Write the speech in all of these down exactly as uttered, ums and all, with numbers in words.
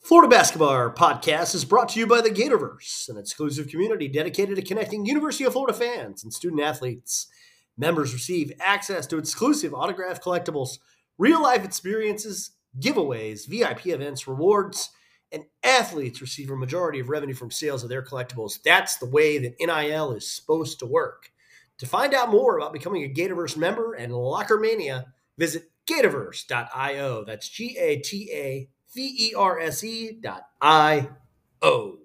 Florida Basketball Podcast is brought to you by the Gatorverse, an exclusive community dedicated to connecting University of Florida fans and student athletes. Members receive access to exclusive autographed collectibles, real-life experiences, giveaways, V I P events, rewards, and athletes receive a majority of revenue from sales of their collectibles. That's the way that N I L is supposed to work. To find out more about becoming a Gatorverse member and Locker Mania, visit Gatorverse dot io. That's G A T A V E R S E dot I O.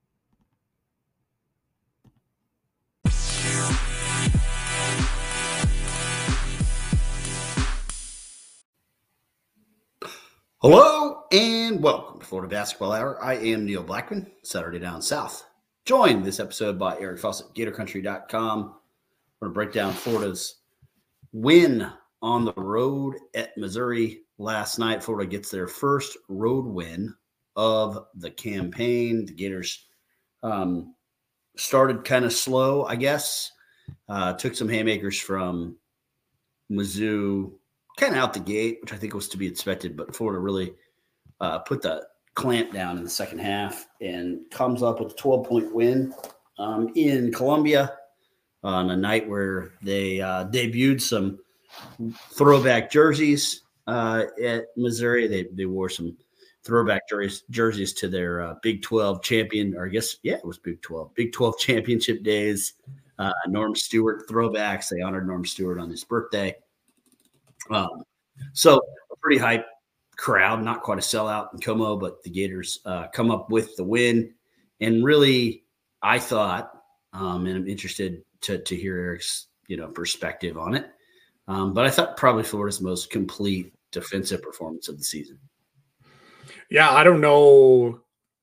Hello and welcome to Florida Basketball Hour. I am Neil Blackman, Saturday Down South. Joined this episode by Eric Fawcett, Gator Country dot com. We're going to break down Florida's win on the road at Missouri last night. Florida gets their first road win of the campaign. The Gators um, started kind of slow, I guess. Uh, took some haymakers from Mizzou kind of out the gate, which I think was to be expected, but Florida really uh, put the clamp down in the second half and comes up with a twelve-point win um, in Columbia on a night where they uh, debuted some throwback jerseys uh, at Missouri. They they wore some throwback jerseys, jerseys to their uh, Big twelve champion, or I guess, yeah, it was Big twelve. Big twelve championship days. Uh, Norm Stewart throwbacks. They honored Norm Stewart on his birthday. Um, so a pretty hype crowd, not quite a sellout in Como, but the Gators uh, come up with the win. And really, I thought, um, and I'm interested to to hear Eric's you know perspective on it. Um, but I thought probably Florida's most complete defensive performance of the season. Yeah, I don't know.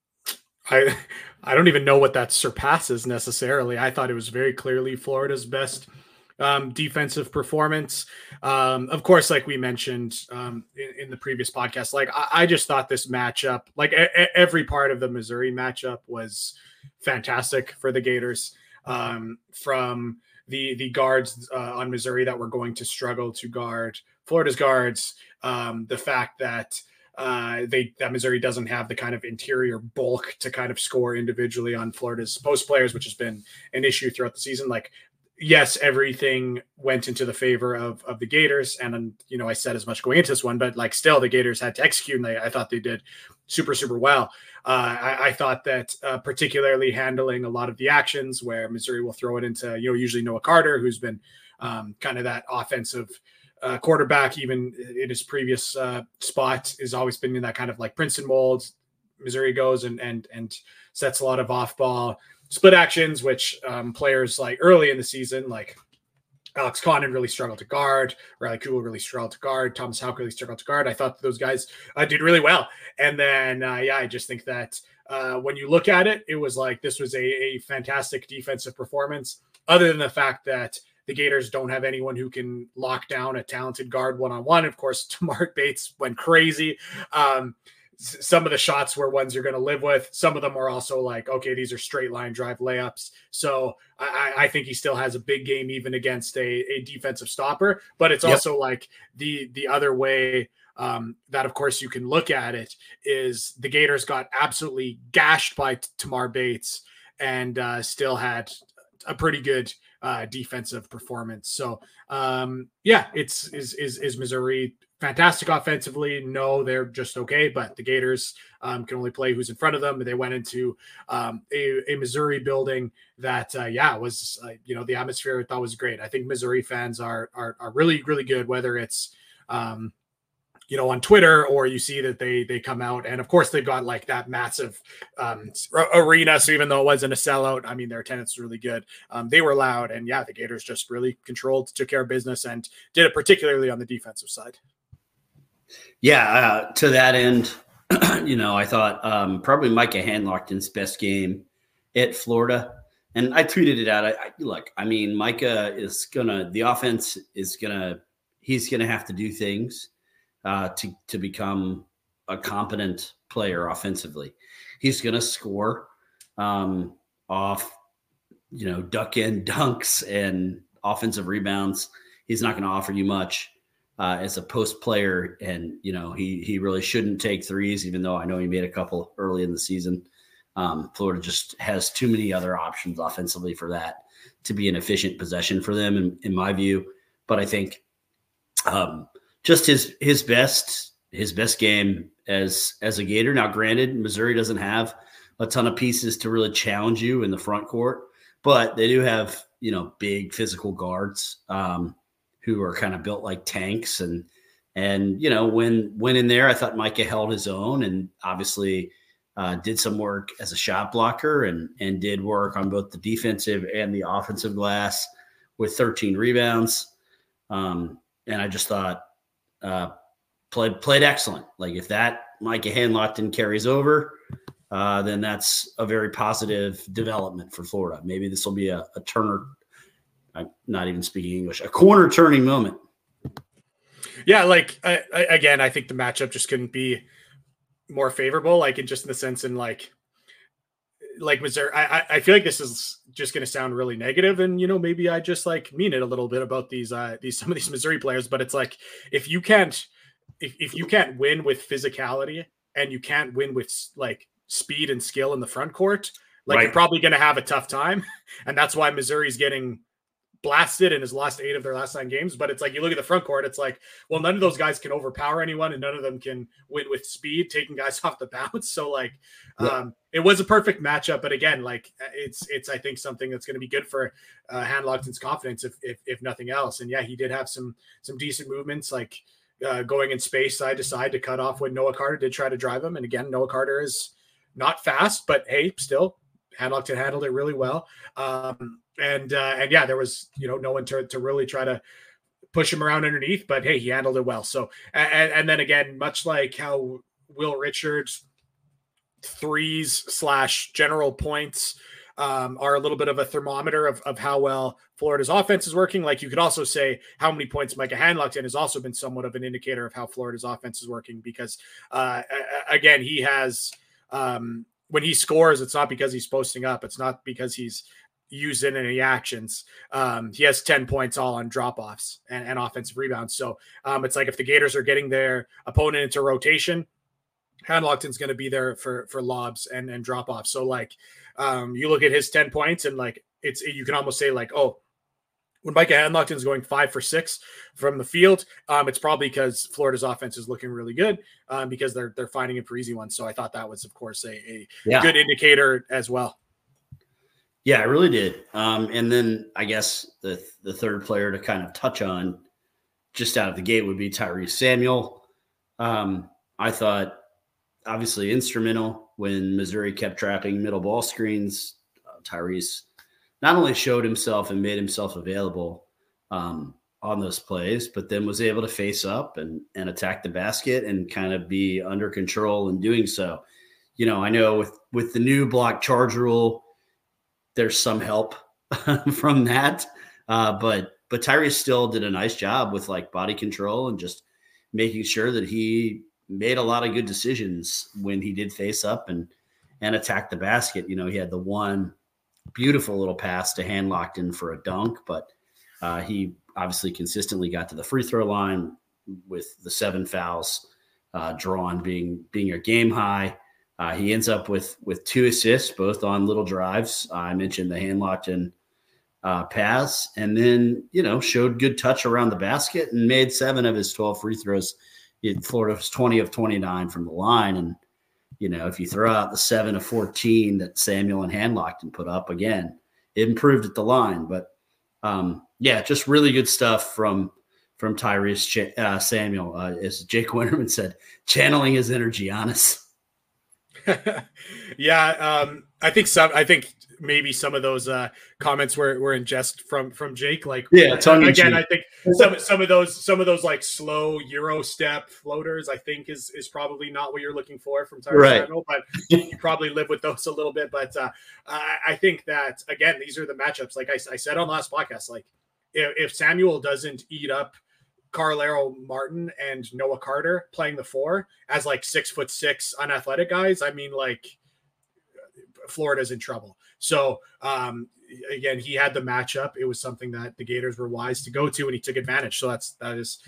I I don't even know what that surpasses necessarily. I thought it was very clearly Florida's best um, defensive performance. Um, of course, like we mentioned um, in, in the previous podcast, like I, I just thought this matchup, like a, a, every part of the Missouri matchup was fantastic for the Gators. Um, from the the guards uh, on Missouri that were going to struggle to guard Florida's guards, um, the fact that uh, they that Missouri doesn't have the kind of interior bulk to kind of score individually on Florida's post players, which has been an issue throughout the season. Like, yes, everything went into the favor of of the Gators, and you know I said as much going into this one, but like still the Gators had to execute, and they, I thought they did super super well. Uh, I, I thought that uh, particularly handling a lot of the actions where Missouri will throw it into, you know, usually Noah Carter, who's been um, kind of that offensive uh, quarterback, even in his previous uh, spot, has always been in that kind of like Princeton mold. Missouri goes and and and sets a lot of off ball split actions, which um, players like early in the season, like Alex Condon really struggled to guard. Riley Kugel really struggled to guard. Thomas Houck really struggled to guard. I thought those guys uh, did really well. And then, uh, yeah, I just think that uh, when you look at it, it was like this was a, a fantastic defensive performance, other than the fact that the Gators don't have anyone who can lock down a talented guard one-on-one. Of course, Tamar Bates went crazy. Um, Some of the shots were ones you're going to live with. Some of them are also like, okay, these are straight line drive layups. So I, I think he still has a big game even against a, a defensive stopper. But it's yep. also like the the other way um, that, of course, you can look at it is the Gators got absolutely gashed by Tamar Bates and uh, still had a pretty good uh, defensive performance. So um, yeah, it's is is is Missouri fantastic offensively? No, they're just okay, but the Gators um, can only play who's in front of them. They went into um, a, a Missouri building that, uh, yeah, was, uh, you know, the atmosphere I thought was great. I think Missouri fans are are, are really, really good, whether it's, um, you know, on Twitter or you see that they they come out. And, of course, they've got, like, that massive um, arena. So even though it wasn't a sellout, I mean, their attendance was really good. Um, they were loud. And, yeah, the Gators just really controlled, took care of business, and did it particularly on the defensive side. Yeah, uh, to that end, you know, I thought um, probably Micah Handlockton's best game at Florida. And I tweeted it out. I, I look, I mean, Micah is going to – the offense is going to – he's going to have to do things uh, to, to become a competent player offensively. He's going to score um, off, you know, duck-in dunks and offensive rebounds. He's not going to offer you much. uh, as a post player. And, you know, he, he really shouldn't take threes, even though I know he made a couple early in the season. Um, Florida just has too many other options offensively for that to be an efficient possession for them, in, in my view. But I think um, just his his best his best game as as a Gator. Now, granted, Missouri doesn't have a ton of pieces to really challenge you in the front court, but they do have, you know, big physical guards um, who are kind of built like tanks. And and you know, when when in there, I thought Micah held his own, and obviously uh, did some work as a shot blocker, and and did work on both the defensive and the offensive glass with thirteen rebounds. Um, and I just thought uh, played played excellent. Like if that Micah Handlockton carries over, uh, then that's a very positive development for Florida. Maybe this will be a, a turner. I'm not even speaking English, a corner turning moment. Yeah, like I, I, again, I think the matchup just couldn't be more favorable. Like in just in the sense in like, like Missouri. I, I feel like this is just going to sound really negative, and you know maybe I just like mean it a little bit about these uh these some of these Missouri players. But it's like if you can't if if you can't win with physicality and you can't win with like speed and skill in the front court, like Right. you're probably going to have a tough time, and that's why Missouri's getting blasted and has lost eight of their last nine games. But it's like, you look at the front court, it's like, well, none of those guys can overpower anyone, and none of them can win with speed, taking guys off the bounce. So like, yeah. um, it was a perfect matchup. But again, like it's, it's, I think something that's going to be good for uh, Handlockton's confidence, if, if, if nothing else. And yeah, he did have some, some decent movements, like uh, going in space side to side to cut off when Noah Carter did try to drive him. And again, Noah Carter is not fast, but hey, still Handlockton handled it really well. Um, And, uh, and yeah, there was, you know, no one to, to really try to push him around underneath, but hey, he handled it well. So, and, and then again, much like how Will Richards threes slash general points um, are a little bit of a thermometer of, of how well Florida's offense is working. Like you could also say how many points Micah Handlockton has also been somewhat of an indicator of how Florida's offense is working, because uh, again, he has, um, when he scores, it's not because he's posting up. It's not because he's using any actions. Um, he has ten points all on drop-offs and, and offensive rebounds. So um, it's like if the Gators are getting their opponent into rotation, Handlockton's going to be there for, for lobs and, and drop-offs. So like um, you look at his ten points and like it's, you can almost say like, oh, when Micah Handlockton's going five for six from the field, um, it's probably because Florida's offense is looking really good um, because they're, they're finding him for easy ones. So I thought that was, of course, a, a yeah. good indicator as well. Yeah, I really did. Um, and then I guess the the third player to kind of touch on just out of the gate would be Tyrese Samuel. Um, I thought obviously instrumental when Missouri kept trapping middle ball screens. Uh, Tyrese not only showed himself and made himself available um, on those plays, but then was able to face up and, and attack the basket and kind of be under control in doing so. You know, I know with, with the new block charge rule, there's some help from that. Uh, but, but Tyrese still did a nice job with like body control and just making sure that he made a lot of good decisions when he did face up and, and attack the basket. You know, he had the one beautiful little pass to Handlockton for a dunk, but uh, he obviously consistently got to the free throw line with the seven fouls uh, drawn being, being a game high. Uh, he ends up with with two assists, both on little drives. Uh, I mentioned the Handlockton uh, pass, and then, you know, showed good touch around the basket and made seven of his twelve free throws. It, Florida was twenty of twenty-nine from the line. And, you know, if you throw out the seven of fourteen that Samuel and Handlockton put up, again, it improved at the line. But, um, yeah, just really good stuff from from Tyrese uh, Samuel. Uh, as Jake Winterman said, channeling his energy on us. yeah, um, I think some. I think maybe some of those uh, comments were, were in jest from from Jake. Like, yeah, again, I think some some of those some of those like slow Euro step floaters, I think is is probably not what you're looking for from Tyrese right. Samuel, but you probably live with those a little bit. But uh, I, I think that again, these are the matchups. Like I, I said on last podcast, like if, if Samuel doesn't eat up Carlero Martin and Noah Carter playing the four as like six foot six unathletic guys, I mean, like Florida's in trouble. So um, again, he had the matchup. It was something that the Gators were wise to go to, and he took advantage. So that's that is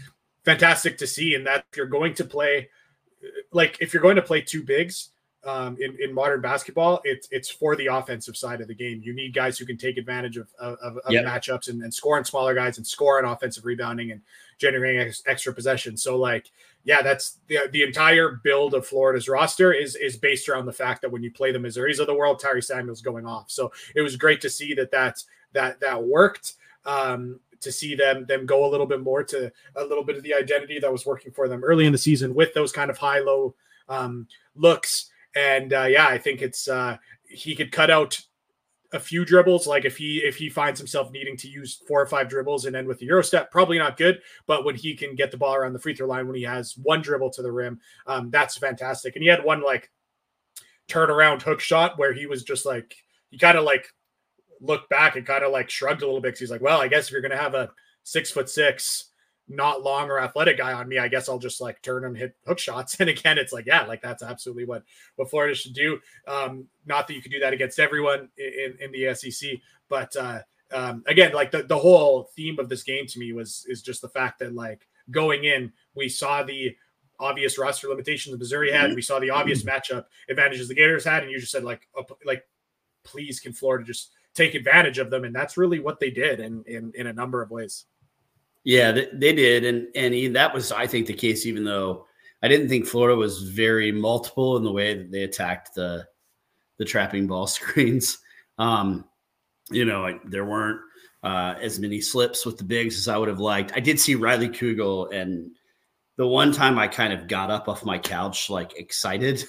fantastic to see. And that if you're going to play, like if you're going to play two bigs um, in, in modern basketball, it's it's for the offensive side of the game. You need guys who can take advantage of, of, of yep. matchups and, and score on smaller guys and score on offensive rebounding and generating ex, extra possession. So like, yeah, that's the, the entire build of Florida's roster is, is based around the fact that when you play the Missouris of the world, Tyree Samuel's going off. So it was great to see that that's, that, that worked. Um, to see them them go a little bit more to a little bit of the identity that was working for them early in the season with those kind of high-low um, looks. And uh, yeah, I think it's uh, he could cut out a few dribbles. Like if he if he finds himself needing to use four or five dribbles and end with the Euro step, probably not good. But when he can get the ball around the free throw line, when he has one dribble to the rim, um, that's fantastic. And he had one like turnaround hook shot where he was just like he kind of like. looked back and kind of like shrugged a little bit because he's like, well, I guess if you're going to have a six foot six, not long or athletic guy on me, I guess I'll just like turn and hit hook shots. And again, it's like, yeah, like that's absolutely what, what Florida should do. Um, not that you could do that against everyone in, in the S E C, but uh, um, again, like the, the whole theme of this game to me was, is just the fact that like going in, we saw the obvious roster limitations that Missouri had. We saw the obvious matchup advantages the Gators had. And you just said like, oh, like, please can Florida just take advantage of them. And that's really what they did in, in, in a number of ways. Yeah, they, they did. And, and that was, I think, the case, even though I didn't think Florida was very multiple in the way that they attacked the, the trapping ball screens. Um, you know, like there weren't uh, as many slips with the bigs as I would have liked. I did see Riley Kugel, and the one time I kind of got up off my couch, like excited,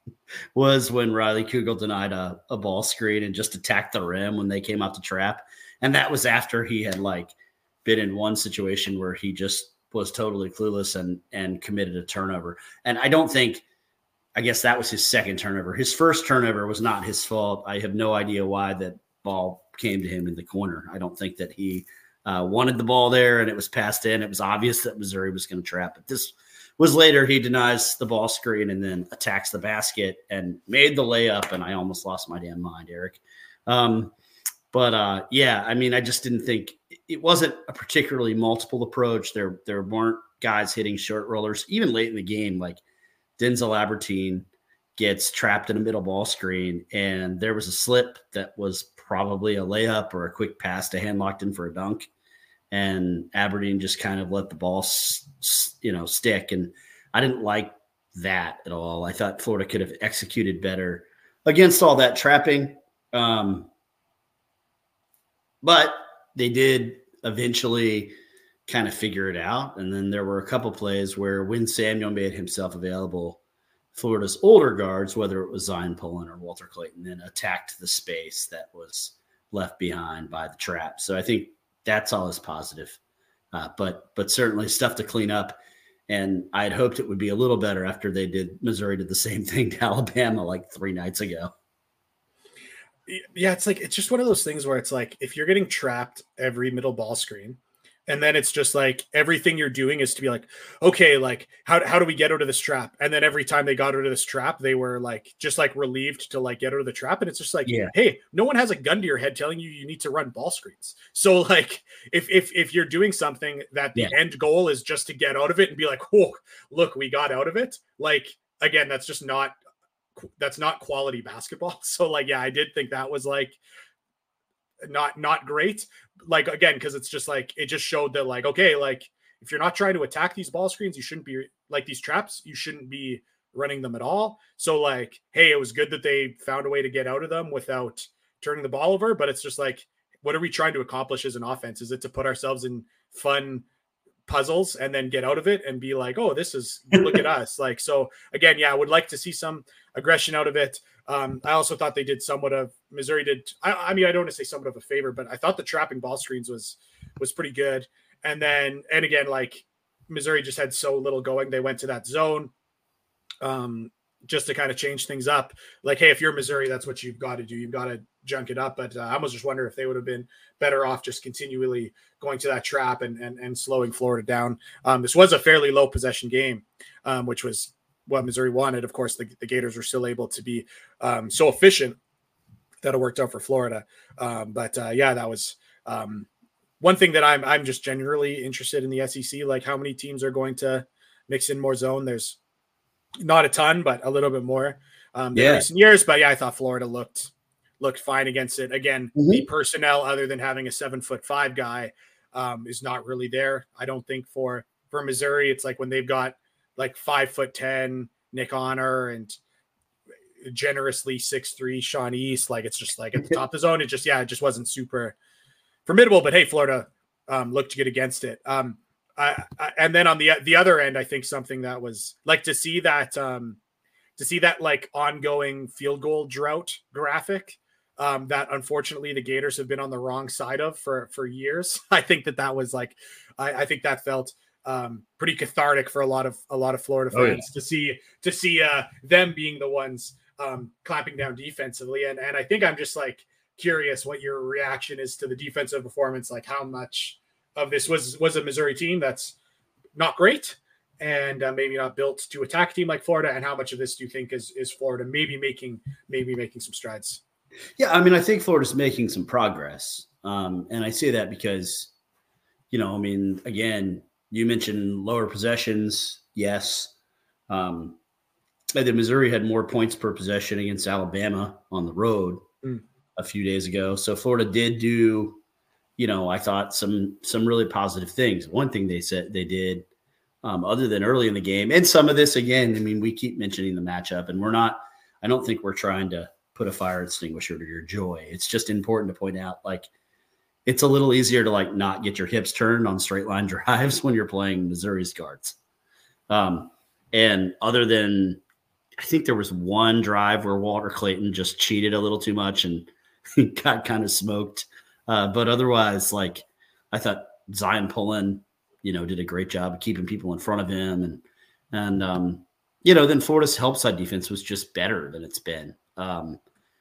was when Riley Kugel denied a, a ball screen and just attacked the rim when they came out to trap. And that was after he had like been in one situation where he just was totally clueless and, and committed a turnover. And I don't think, I guess that was his second turnover. His first turnover was not his fault. I have no idea why that ball came to him in the corner. I don't think that he uh, wanted the ball there and it was passed in. It was obvious that Missouri was going to trap it. This was later. He denies the ball screen and then attacks the basket and made the layup. And I almost lost my damn mind, Eric. Um, but uh, yeah, I mean, I just didn't think it wasn't a particularly multiple approach. There, there weren't guys hitting short rollers, even late in the game. Like Denzel Albertine gets trapped in a middle ball screen, and there was a slip that was probably a layup or a quick pass to hand locked in for a dunk. And Aberdeen just kind of let the ball, you know, stick. And I didn't like that at all. I thought Florida could have executed better against all that trapping. Um, but they did eventually kind of figure it out. And then there were a couple plays where when Samuel made himself available, Florida's older guards, whether it was Zion Pullen or Walter Clayton, then attacked the space that was left behind by the trap. So I think that's all is positive, uh, but but certainly stuff to clean up. And I had hoped it would be a little better after they did Missouri did the same thing to Alabama like three nights ago. Yeah, it's like it's just one of those things where it's like if you're getting trapped every middle ball screen, and then it's just like everything you're doing is to be like, okay, like how how do we get out of this trap? And then every time they got out of this trap, they were like just like relieved to like get out of the trap. And it's just like, yeah. Hey, no one has a gun to your head telling you you need to run ball screens. So like if if if you're doing something that the yeah. end goal is just to get out of it and be like, oh, look, we got out of it. Like again, that's just not that's not quality basketball. So like, yeah, I did think that was like not not great. Like again, because it's just like it just showed that like okay, like if you're not trying to attack these ball screens, you shouldn't be like these traps, you shouldn't be running them at all. So like, hey, it was good that they found a way to get out of them without turning the ball over, but it's just like, what are we trying to accomplish as an offense? Is it to put ourselves in fun puzzles and then get out of it and be like, oh, this is look at us. Like, so again, yeah, I would like to see some aggression out of it. Um, I also thought they did somewhat of Missouri did. I, I mean, I don't want to say somewhat of a favor, but I thought the trapping ball screens was, was pretty good. And then, and again, like Missouri just had so little going. They went to that zone um, just to kind of change things up. Like, hey, if you're Missouri, that's what you've got to do. You've got to junk it up. But uh, I almost just wonder if they would have been better off just continually going to that trap and, and, and slowing Florida down. Um, this was a fairly low possession game, um, which was what Missouri wanted. Of course, the, the Gators were still able to be um, so efficient that it worked out for Florida. Um, but uh, yeah, that was um, one thing that I'm I'm just generally interested in the S E C, like how many teams are going to mix in more zone. There's not a ton, but a little bit more um, than Yeah. recent years. But yeah, I thought Florida looked looked fine against it. Again, Mhm. the personnel, other than having a seven foot five guy, um, is not really there. I don't think for for Missouri, it's like when they've got like five foot ten Nick Honor and generously six three Sean East. Like it's just like at the top of the zone. It just yeah, it just wasn't super formidable. But hey, Florida um, looked good against it. Um, I, I, and then on the the other end, I think something that was like to see that um, to see that like ongoing field goal drought graphic um, that unfortunately the Gators have been on the wrong side of for for years. I think that that was like I, I think that felt um, pretty cathartic for a lot of a lot of Florida fans Oh, yeah. to see to see uh, them being the ones um, clamping down defensively. And and I think I'm just like curious what your reaction is to the defensive performance. Like how much of this was was a Missouri team that's not great and uh, maybe not built to attack a team like Florida, and how much of this do you think is is Florida maybe making maybe making some strides? Yeah, I mean, I think Florida's making some progress, um, and I say that because, you know, I mean, again, you mentioned lower possessions, yes. Um, and then Missouri had more points per possession against Alabama on the road Mm. a few days ago. So Florida did do, you know, I thought some some really positive things. One thing they said they did, um, other than early in the game, and some of this again, I mean, we keep mentioning the matchup, and we're not. I don't think we're trying to put a fire extinguisher to your joy. It's just important to point out, like, it's a little easier to like not get your hips turned on straight line drives when you're playing Missouri's guards. Um, and other than, I think there was one drive where Walter Clayton just cheated a little too much and got kind of smoked. Uh, but otherwise, like, I thought Zion Pullen, you know, did a great job of keeping people in front of him. And, and um, you know, then Florida's help side defense was just better than it's been. Um,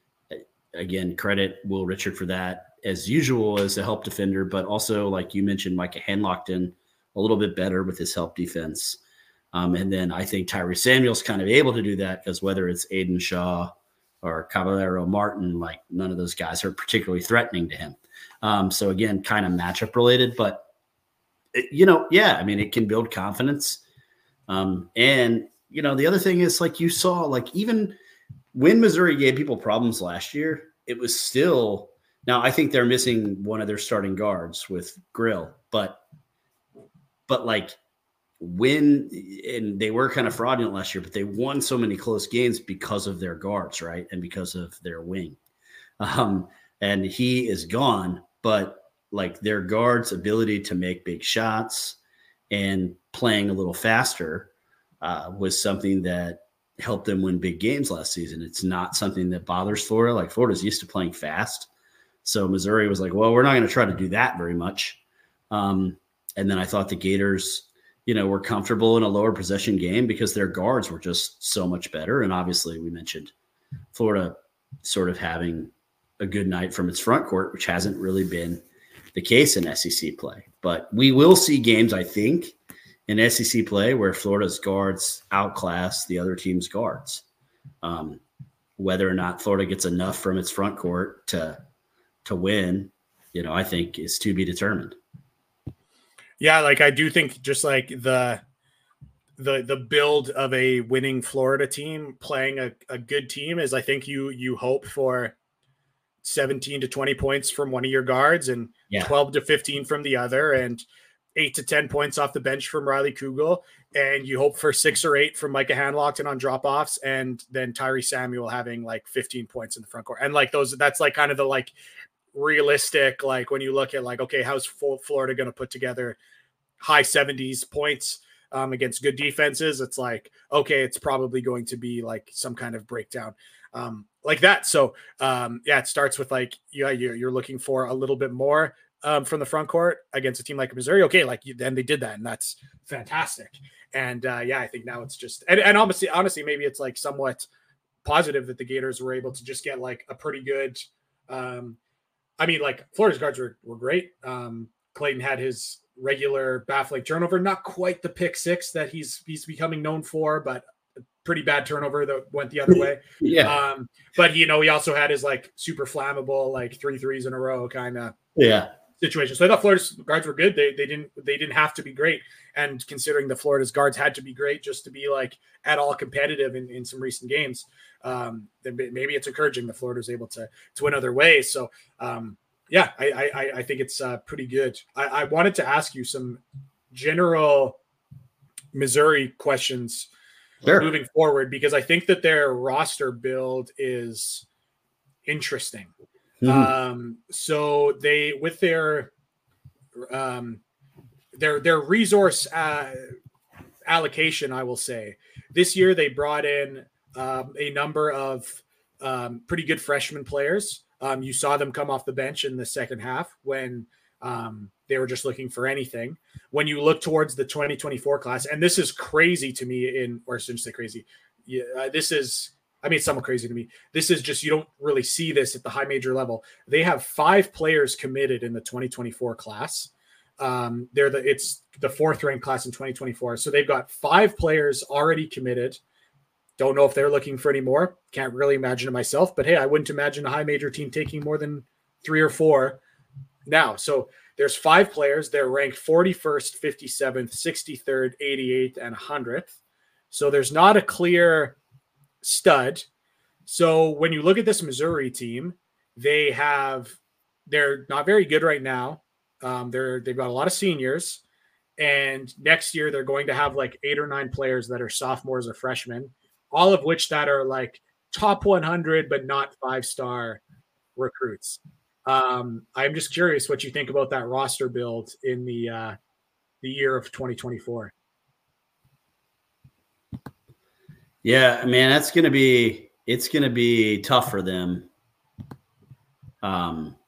again, credit Will Richard for that, as usual, as a help defender, but also, like you mentioned, Micah Hanlockton a little bit better with his help defense. Um, and then I think Tyree Samuel's kind of able to do that because whether it's Aiden Shaw or Caballero Martin, like none of those guys are particularly threatening to him. Um, so again, kind of matchup related, but it, you know, yeah, I mean, it can build confidence. Um, and you know, the other thing is, like you saw, like even when Missouri gave people problems last year, it was still, now I think they're missing one of their starting guards with Grill, but, but like, when, and they were kind of fraudulent last year, but they won so many close games because of their guards, right? And because of their wing. Um, and he is gone, but like their guards' ability to make big shots and playing a little faster uh, was something that helped them win big games last season. It's not something that bothers Florida. Like Florida's used to playing fast. So Missouri was like, well, we're not going to try to do that very much. Um, and then I thought the Gators, you know, were comfortable in a lower possession game because their guards were just so much better. And obviously we mentioned Florida sort of having a good night from its front court, which hasn't really been the case in S E C play. But we will see games, I think, in S E C play where Florida's guards outclass the other team's guards. Um, whether or not Florida gets enough from its front court to to win, you know, I think is to be determined. Yeah, like I do think just like the the the build of a winning Florida team playing a, a good team is, I think you you hope for seventeen to twenty points from one of your guards and Yeah. twelve to fifteen from the other, and eight to ten points off the bench from Riley Kugel, and you hope for six or eight from Micah Hanlockton on drop-offs, and then Tyree Samuel having like fifteen points in the front court. And like those, that's like kind of the like realistic, like when you look at like, okay, how's Florida going to put together high seventies points um, against good defenses? It's like, okay, it's probably going to be like some kind of breakdown um, like that. So um, yeah, it starts with like, yeah, you're, you're looking for a little bit more um, from the front court against a team like Missouri. Okay. Like then they did that, and that's fantastic. And uh, yeah, I think now it's just, and, and honestly, honestly, maybe it's like somewhat positive that the Gators were able to just get like a pretty good, um, I mean, like Florida's guards were, were great. Um, Clayton had his regular baffling turnover, not quite the pick six that he's he's becoming known for, but a pretty bad turnover that went the other way. Yeah. Um, but you know, he also had his like super flammable, like three threes in a row kind of Yeah. situation. So I thought Florida's guards were good. They they didn't they didn't have to be great. And considering the Florida's guards had to be great just to be like at all competitive in, in some recent games, um, then maybe it's encouraging that Florida's able to to win other ways. So um, yeah, I, I I think it's uh, pretty good. I, I wanted to ask you some general Missouri questions Sure. moving forward, because I think that their roster build is interesting. Mm-hmm. Um, so they, with their, um, their, their resource uh, allocation, I will say this year they brought in um, a number of um, pretty good freshman players. Um, you saw them come off the bench in the second half when um, they were just looking for anything. When you look towards the twenty twenty-four class, and this is crazy to me in, or I shouldn't say crazy. Yeah, uh, this is, I mean, it's somewhat crazy to me. This is just, you don't really see this at the high major level. They have five players committed in the twenty twenty-four class. Um, they're the, it's the fourth ranked class in twenty twenty-four. So they've got five players already committed. Don't know if they're looking for any more. Can't really imagine it myself, but hey, I wouldn't imagine a high major team taking more than three or four now. So there's five players. They're ranked forty-first, fifty-seventh, sixty-third, eighty-eighth, and one hundredth. So there's not a clear stud. So when you look at this Missouri team, they have, they're not very good right now. Um, they're, they've got a lot of seniors. And next year they're going to have like eight or nine players that are sophomores or freshmen, all of which that are like top one hundred, but not five-star recruits. Um, I'm just curious what you think about that roster build in the uh, the year of twenty twenty-four. Yeah, man, that's gonna be it's gonna be tough for them, um,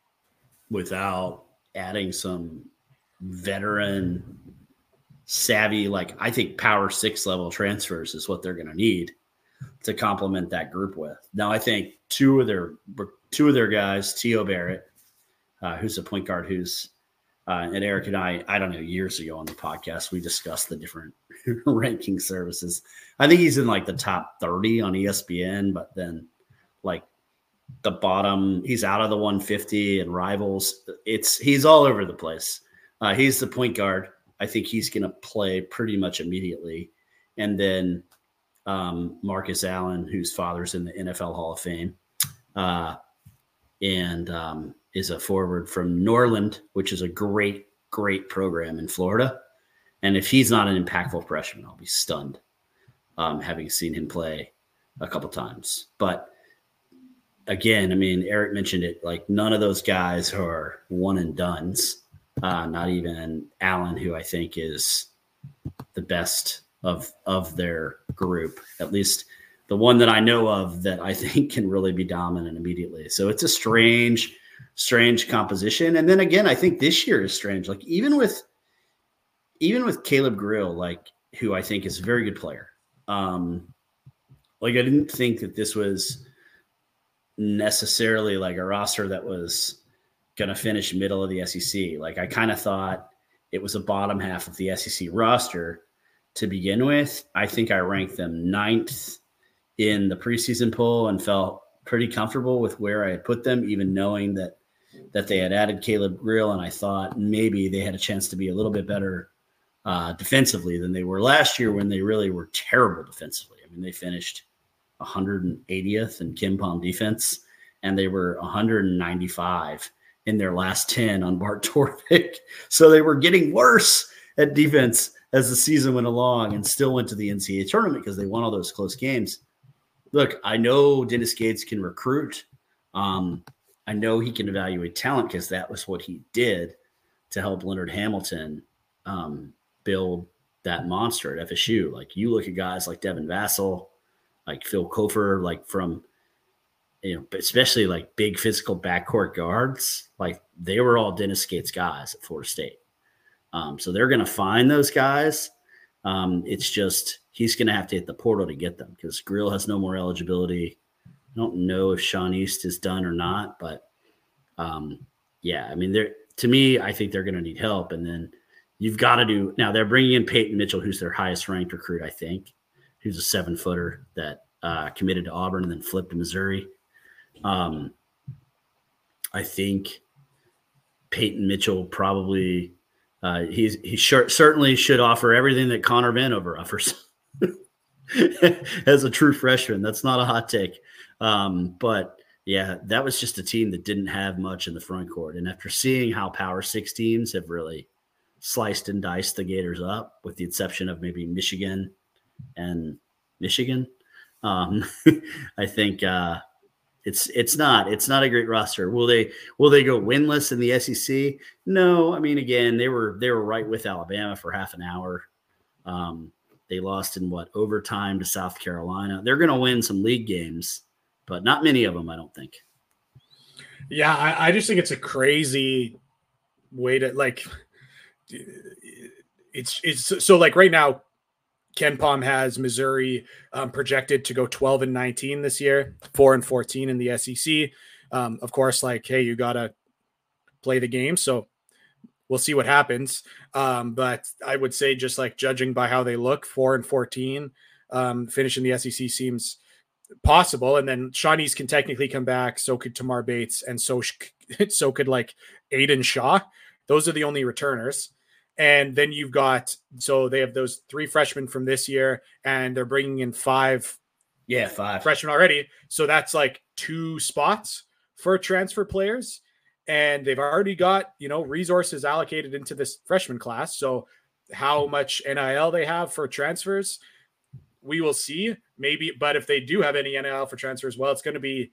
without adding some veteran, savvy, like I think power six level transfers is what they're gonna need to complement that group with. Now, I think two of their two of their guys, T O Barrett, uh, who's a point guard, who's uh, and Eric and I, I don't know, years ago on the podcast, we discussed the different ranking services. I think he's in like the top thirty on E S P N, but then like the bottom, he's out of the one fifty and Rivals. It's he's all over the place. Uh, he's the point guard. I think he's going to play pretty much immediately, and then um, Marcus Allen, whose father's in the N F L Hall of Fame, uh, and um, is a forward from Norland, which is a great, great program in Florida. And if he's not an impactful freshman, I'll be stunned, um, having seen him play a couple times. But again, I mean, Eric mentioned it, like none of those guys are one and dones, uh, not even Allen, who I think is the best of of their group, at least the one that I know of that I think can really be dominant immediately. So it's a strange, strange composition. And then again, I think this year is strange. Like even with even with Caleb Grill, like who I think is a very good player. Um, like I didn't think that this was necessarily like a roster that was going to finish middle of the S E C. Like I kind of thought it was a bottom half of the S E C roster to begin with. I think I ranked them ninth in the preseason poll and felt pretty comfortable with where I had put them, even knowing that that they had added Caleb Grill, and I thought maybe they had a chance to be a little bit better uh, defensively than they were last year when they really were terrible defensively. I mean, they finished one hundred eightieth in KenPom defense, and they were one hundred ninety-five in their last ten on Bart Torvik. So they were getting worse at defense as the season went along and still went to the N C double A tournament because they won all those close games. Look, I know Dennis Gates can recruit. Um, I know he can evaluate talent because that was what he did to help Leonard Hamilton um, build that monster at F S U. Like you look at guys like Devin Vassell, like Phil Kofer, like from, you know, especially like big physical backcourt guards, like they were all Dennis Gates guys at Florida State. Um, so they're going to find those guys. Um, it's just he's going to have to hit the portal to get them because Grill has no more eligibility. I don't know if Sean East is done or not, but um, yeah, I mean, they're to me, I think they're going to need help. And then you've got to do now. They're bringing in Peyton Mitchell, who's their highest ranked recruit, I think, who's a seven footer that uh, committed to Auburn and then flipped to Missouri. Um, I think Peyton Mitchell probably uh, he's he sure, certainly should offer everything that Connor Vanover offers as a true freshman. That's not a hot take, um, but yeah, that was just a team that didn't have much in the front court. And after seeing how Power Six teams have really sliced and diced the Gators up, with the exception of maybe Michigan and Michigan, um, I think. Uh, It's it's not it's not a great roster. Will they will they go winless in the S E C? No. I mean, again, they were they were right with Alabama for half an hour. Um, they lost in what overtime to South Carolina. They're going to win some league games, but not many of them, I don't think. Yeah, I, I just think it's a crazy way to like. It's it's so like right now. Ken Pom has Missouri um, projected to go twelve and nineteen this year, four and fourteen in the S E C. Um, of course, like, hey, you got to play the game. So we'll see what happens. Um, but I would say just like judging by how they look, four and fourteen, um, finishing the S E C seems possible. And then Shawnees can technically come back. So could Tamar Bates. And so, so could like Aiden Shaw. Those are the only returners. And then you've got, so they have those three freshmen from this year, and they're bringing in five, yeah, five freshmen already. So that's like two spots for transfer players, and they've already got, you know, resources allocated into this freshman class. So how much N I L they have for transfers, we will see. Maybe, but if they do have any N I L for transfers, well, it's going to be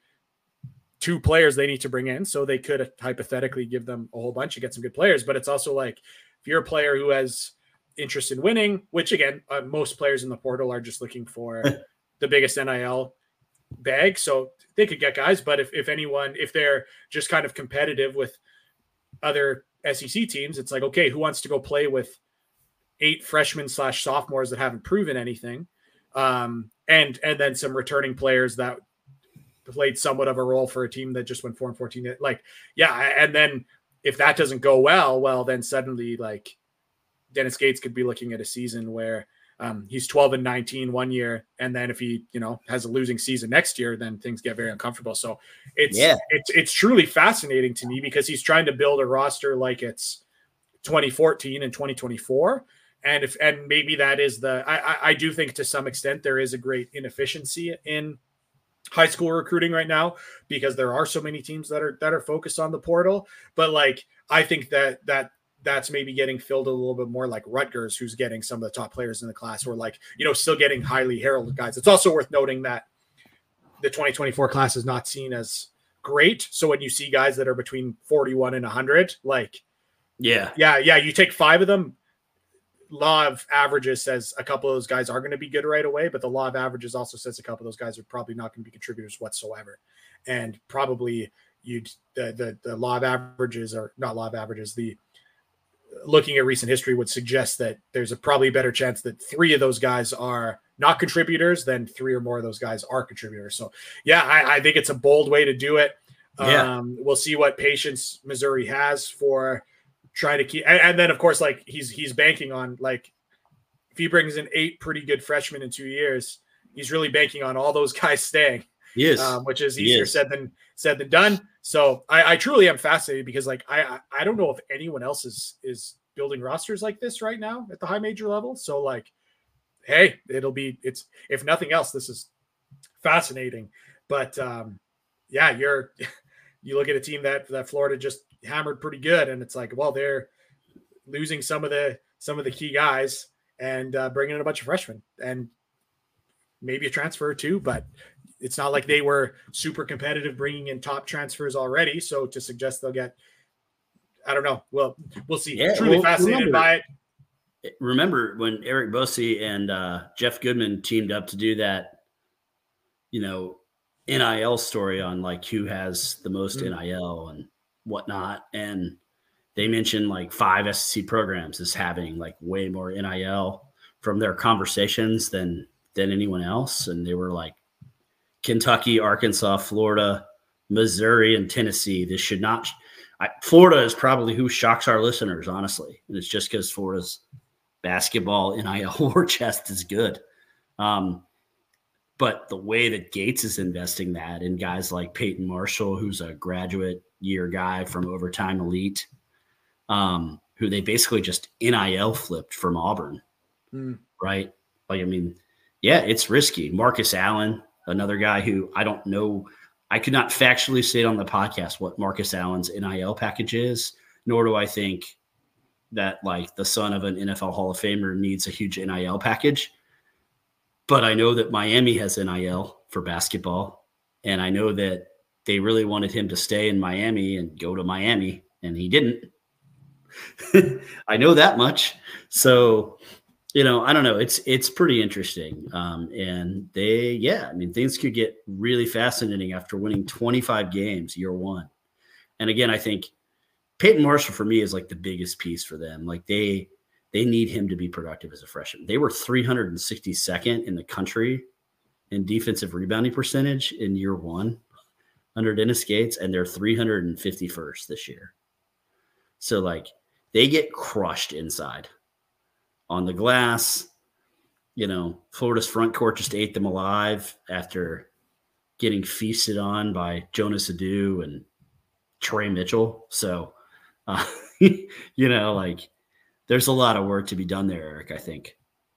two players they need to bring in. So they could hypothetically give them a whole bunch and get some good players. But it's also like, if you're a player who has interest in winning, which again, uh, most players in the portal are just looking for the biggest N I L bag. So they could get guys, but if, if anyone, if they're just kind of competitive with other S E C teams, it's like, okay, who wants to go play with eight freshmen slash sophomores that haven't proven anything? Um, and, and then some returning players that played somewhat of a role for a team that just went four and fourteen. Like, yeah. And then if that doesn't go well, well, then suddenly like Dennis Gates could be looking at a season where um, he's twelve and nineteen one year. And then if he, you know, has a losing season next year, then things get very uncomfortable. So it's, yeah. it's, it's truly fascinating to me because he's trying to build a roster like it's twenty fourteen and twenty twenty-four. And if, and maybe that is the, I, I, I do think to some extent there is a great inefficiency in high school recruiting right now because there are so many teams that are, that are focused on the portal. But like, I think that, that, that's maybe getting filled a little bit more like Rutgers, who's getting some of the top players in the class, or like, you know, still getting highly heralded guys. It's also worth noting that the twenty twenty-four class is not seen as great. So when you see guys that are between forty-one and one hundred, like, yeah, yeah, yeah, you take five of them. Law of averages says a couple of those guys are going to be good right away, but the law of averages also says a couple of those guys are probably not going to be contributors whatsoever. And probably you'd the, the, the law of averages or not law of averages, the looking at recent history would suggest that there's a probably better chance that three of those guys are not contributors than three or more of those guys are contributors. So yeah, I, I think it's a bold way to do it. Yeah. Um, we'll see what patience Missouri has for trying to keep, and, and then of course, like he's, he's banking on, like, if he brings in eight pretty good freshmen in two years, he's really banking on all those guys staying. Yes. Um, which is easier said than said than done. So I, I truly am fascinated because like, I, I don't know if anyone else is, is building rosters like this right now at the high major level. So like, hey, it'll be, it's, if nothing else, this is fascinating, but um, yeah, you're, you look at a team that, that Florida just hammered pretty good. And it's like, well, they're losing some of the, some of the key guys and uh, bringing in a bunch of freshmen and maybe a transfer too, but it's not like they were super competitive bringing in top transfers already. So to suggest they'll get, I don't know. Well, we'll see. Yeah, Truly well, fascinated remember, by it. Remember when Eric Bosey and uh, Jeff Goodman teamed up to do that, you know, N I L story on like who has the most mm-hmm. N I L and whatnot. And they mentioned like five S E C programs as having like way more N I L from their conversations than, than anyone else. And they were like, Kentucky, Arkansas, Florida, Missouri, and Tennessee. This should not I, – Florida is probably who shocks our listeners, honestly. And it's just because Florida's basketball N I L war chest is good. Um, but the way that Gates is investing that in guys like Peyton Marshall, who's a graduate year guy from Overtime Elite, um, who they basically just N I L flipped from Auburn, Mm. right? Like, I mean, yeah, it's risky. Marcus Allen, another guy who I don't know. I could not factually state on the podcast what Marcus Allen's N I L package is, nor do I think that like the son of an N F L Hall of Famer needs a huge N I L package. But I know that Miami has N I L for basketball, and I know that they really wanted him to stay in Miami and go to Miami, and he didn't. I know that much. So, you know, I don't know. It's it's pretty interesting. Um, and they, yeah, I mean, things could get really fascinating after winning twenty-five games year one. And again, I think Peyton Marshall for me is like the biggest piece for them. Like they they need him to be productive as a freshman. They were three hundred sixty-second in the country in defensive rebounding percentage in year one under Dennis Gates, and they're three hundred fifty-first this year. So like they get crushed inside on the glass. You know, Florida's front court just ate them alive after getting feasted on by Jonas Adu and Trey Mitchell. So, uh, you know, like there's a lot of work to be done there, Eric, I think.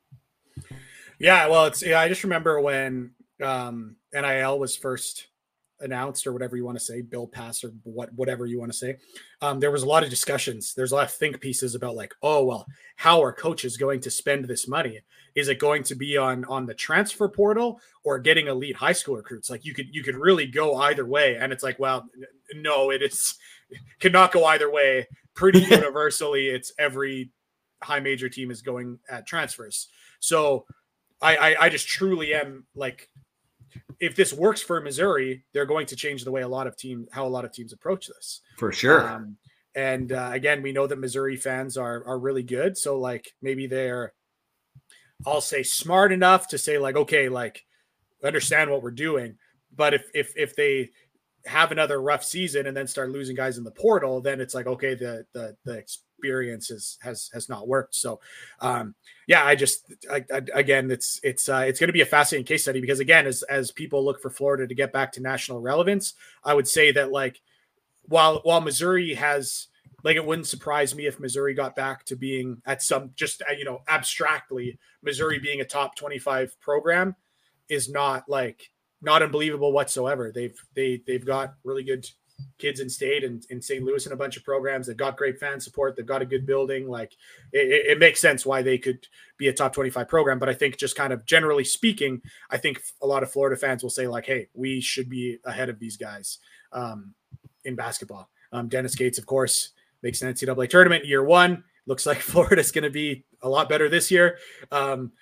Yeah, well, it's yeah. I just remember when um, N I L was first announced, or whatever you want to say, bill pass, or what, whatever you want to say. Um, there was a lot of discussions. There's a lot of think pieces about like, oh well, how are coaches going to spend this money? Is it going to be on on the transfer portal or getting elite high school recruits? Like you could you could really go either way, and it's like, well, no, it is cannot go either way. Pretty universally, it's every high major team is going at transfers. So I, I, I just truly am like, if this works for Missouri, they're going to change the way a lot of team, how a lot of teams approach this. For sure. Um, and uh, again, we know that Missouri fans are, are really good. So like, maybe they're, I'll say smart enough to say like, okay, like understand what we're doing. But if, if, if they have another rough season and then start losing guys in the portal, then it's like, okay, the, the, the experience is, has, has not worked. So um, yeah, I just, I, I, again, it's, it's, uh, it's going to be a fascinating case study because again, as, as people look for Florida to get back to national relevance, I would say that like, while, while Missouri has, like, it wouldn't surprise me if Missouri got back to being at some, just, you know, abstractly Missouri being a top twenty-five program is not like, not unbelievable whatsoever. They've they they've got really good kids in state and in Saint Louis and a bunch of programs. They've got great fan support. They've got a good building. Like it, it makes sense why they could be a top twenty-five program. But I think just kind of generally speaking, I think a lot of Florida fans will say like, hey, we should be ahead of these guys um, in basketball. Um, Dennis Gates, of course, makes an N C double A tournament year one. Looks like Florida's going to be a lot better this year. Um,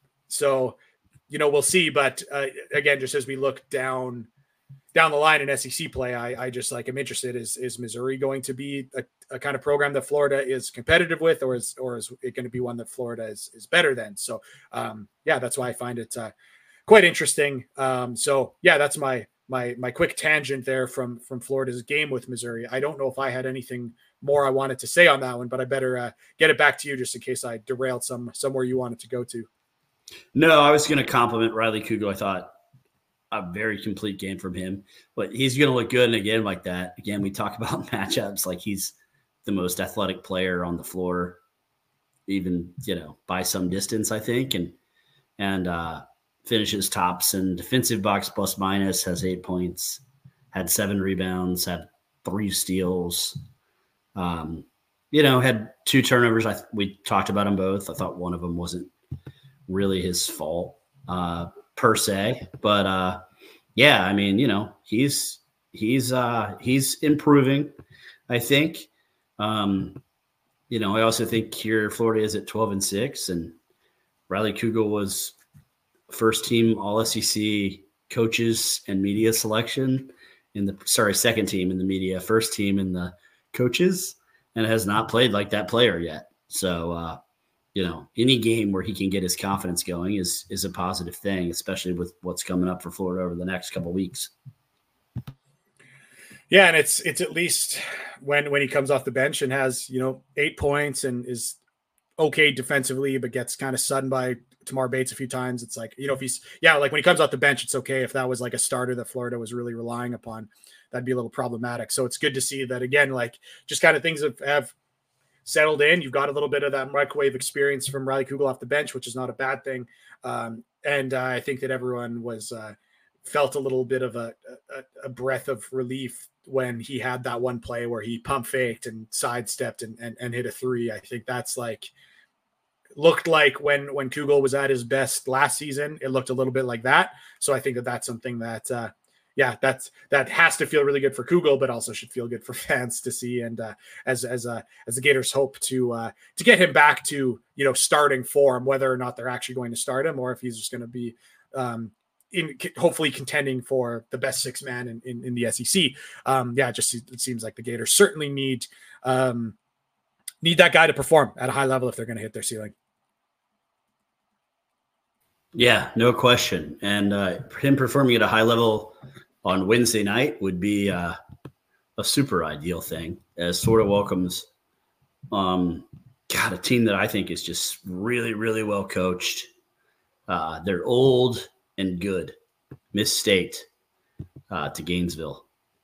so. You know, we'll see. But uh, again, just as we look down down the line in S E C play, I, I just like I'm interested. Is is Missouri going to be a, a kind of program that Florida is competitive with, or is or is it going to be one that Florida is is better than? So um, yeah, that's why I find it uh, quite interesting. Um, so yeah, that's my my my quick tangent there from from Florida's game with Missouri. I don't know if I had anything more I wanted to say on that one, but I better uh, get it back to you just in case I derailed some somewhere you wanted to go to. No, I was going to compliment Riley Kugel. I thought a very complete game from him, but he's going to look good in a game like that. Again, we talk about matchups like he's the most athletic player on the floor, even, you know, by some distance, I think, and and uh, finishes tops and defensive box plus minus, has eight points, had seven rebounds, had three steals, um, you know, had two turnovers. I th- we talked about them both. I thought one of them wasn't really his fault uh per se, but uh yeah, I mean, you know, he's he's uh he's improving, I think. Um you know, I also think here Florida is at twelve and six, and Riley Kugel was first team all S E C coaches and media selection in the sorry second team in the media, first team in the coaches, and has not played like that player yet. So uh you know, any game where he can get his confidence going is is a positive thing, especially with what's coming up for Florida over the next couple of weeks. Yeah, and it's it's at least when when he comes off the bench and has, you know, eight points and is okay defensively, but gets kind of sunned by Tamar Bates a few times. It's like, you know, if he's yeah, like when he comes off the bench, it's okay. If that was like a starter that Florida was really relying upon, that'd be a little problematic. So it's good to see that again, like just kind of things have, have settled in. You've got a little bit of that microwave experience from Riley Kugel off the bench, which is not a bad thing. Um, and uh, I think that everyone was uh, felt a little bit of a, a, a breath of relief when he had that one play where he pump faked and sidestepped and, and, and hit a three. I think that's like looked like when, when Kugel was at his best last season, it looked a little bit like that. So I think that that's something that, uh, yeah, that's, that has to feel really good for Kugel, but also should feel good for fans to see. And uh, as, as, uh, as the Gators hope to, uh, to get him back to, you know, starting form, whether or not they're actually going to start him or if he's just going to be, um, in hopefully contending for the best six man in, in, in the S E C. Um, yeah, it just it seems like the Gators certainly need um, need that guy to perform at a high level if they're going to hit their ceiling. Yeah, no question. And uh, him performing at a high level on Wednesday night would be uh, a super ideal thing, as Florida welcomes um, God, a team that I think is just really, really well coached. Uh, they're old and good. Miss State uh, to Gainesville.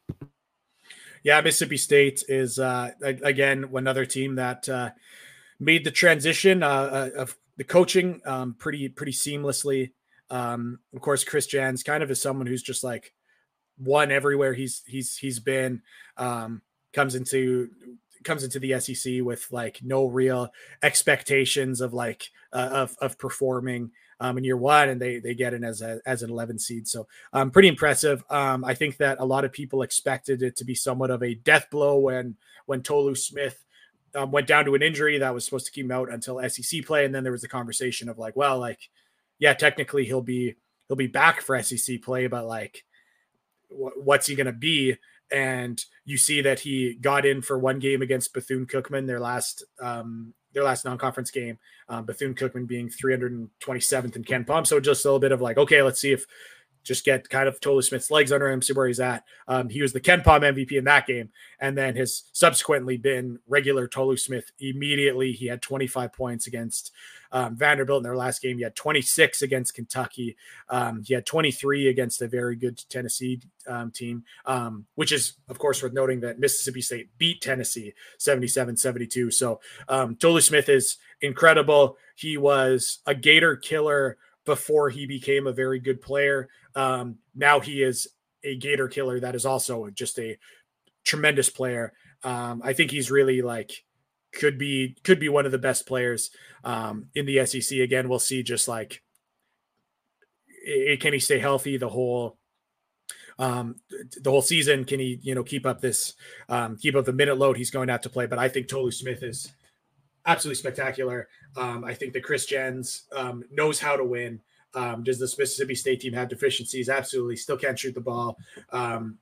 Yeah, Mississippi State is, uh, again, another team that uh, made the transition uh, of the coaching um, pretty pretty seamlessly. Um, of course, Chris Jans kind of is someone who's just like won everywhere he's he's he's been. Um, comes into comes into the S E C with like no real expectations of like uh, of of performing um, in year one, and they they get in as a, as an eleven seed. So um, pretty impressive. Um, I think that a lot of people expected it to be somewhat of a death blow when when Tolu Smith um, went down to an injury that was supposed to keep him out until S E C play, and then there was the conversation of like, well, like yeah, technically he'll be he'll be back for S E C play, but like, wh- what's he gonna be? And you see that he got in for one game against Bethune-Cookman, their last um, their last non-conference game. Um, Bethune-Cookman being three hundred twenty-seventh in Ken Palm. So just a little bit of like, okay, let's see if just get kind of Tolu Smith's legs under him, see where he's at. Um, he was the Ken Palm M V P in that game, and then has subsequently been regular Tolu Smith immediately. He had twenty-five points against um, Vanderbilt in their last game. He had twenty-six against Kentucky. Um, he had twenty-three against a very good Tennessee um, team, um, which is, of course, worth noting that Mississippi State beat Tennessee seventy-seven seventy-two. So um, Tolu Smith is incredible. He was a Gator killer before he became a very good player. Um, now he is a Gator killer that is also just a tremendous player. Um, I think he's really like could be could be one of the best players um, in the S E C. Again, we'll see just like it, can he stay healthy the whole um, the whole season? Can he you know keep up this um, keep up the minute load he's going to have to play? But I think Tolu Smith is absolutely spectacular. Um, I think that Chris Jans um, knows how to win. Um, does this Mississippi State team have deficiencies? Absolutely. Still can't shoot the ball. Um,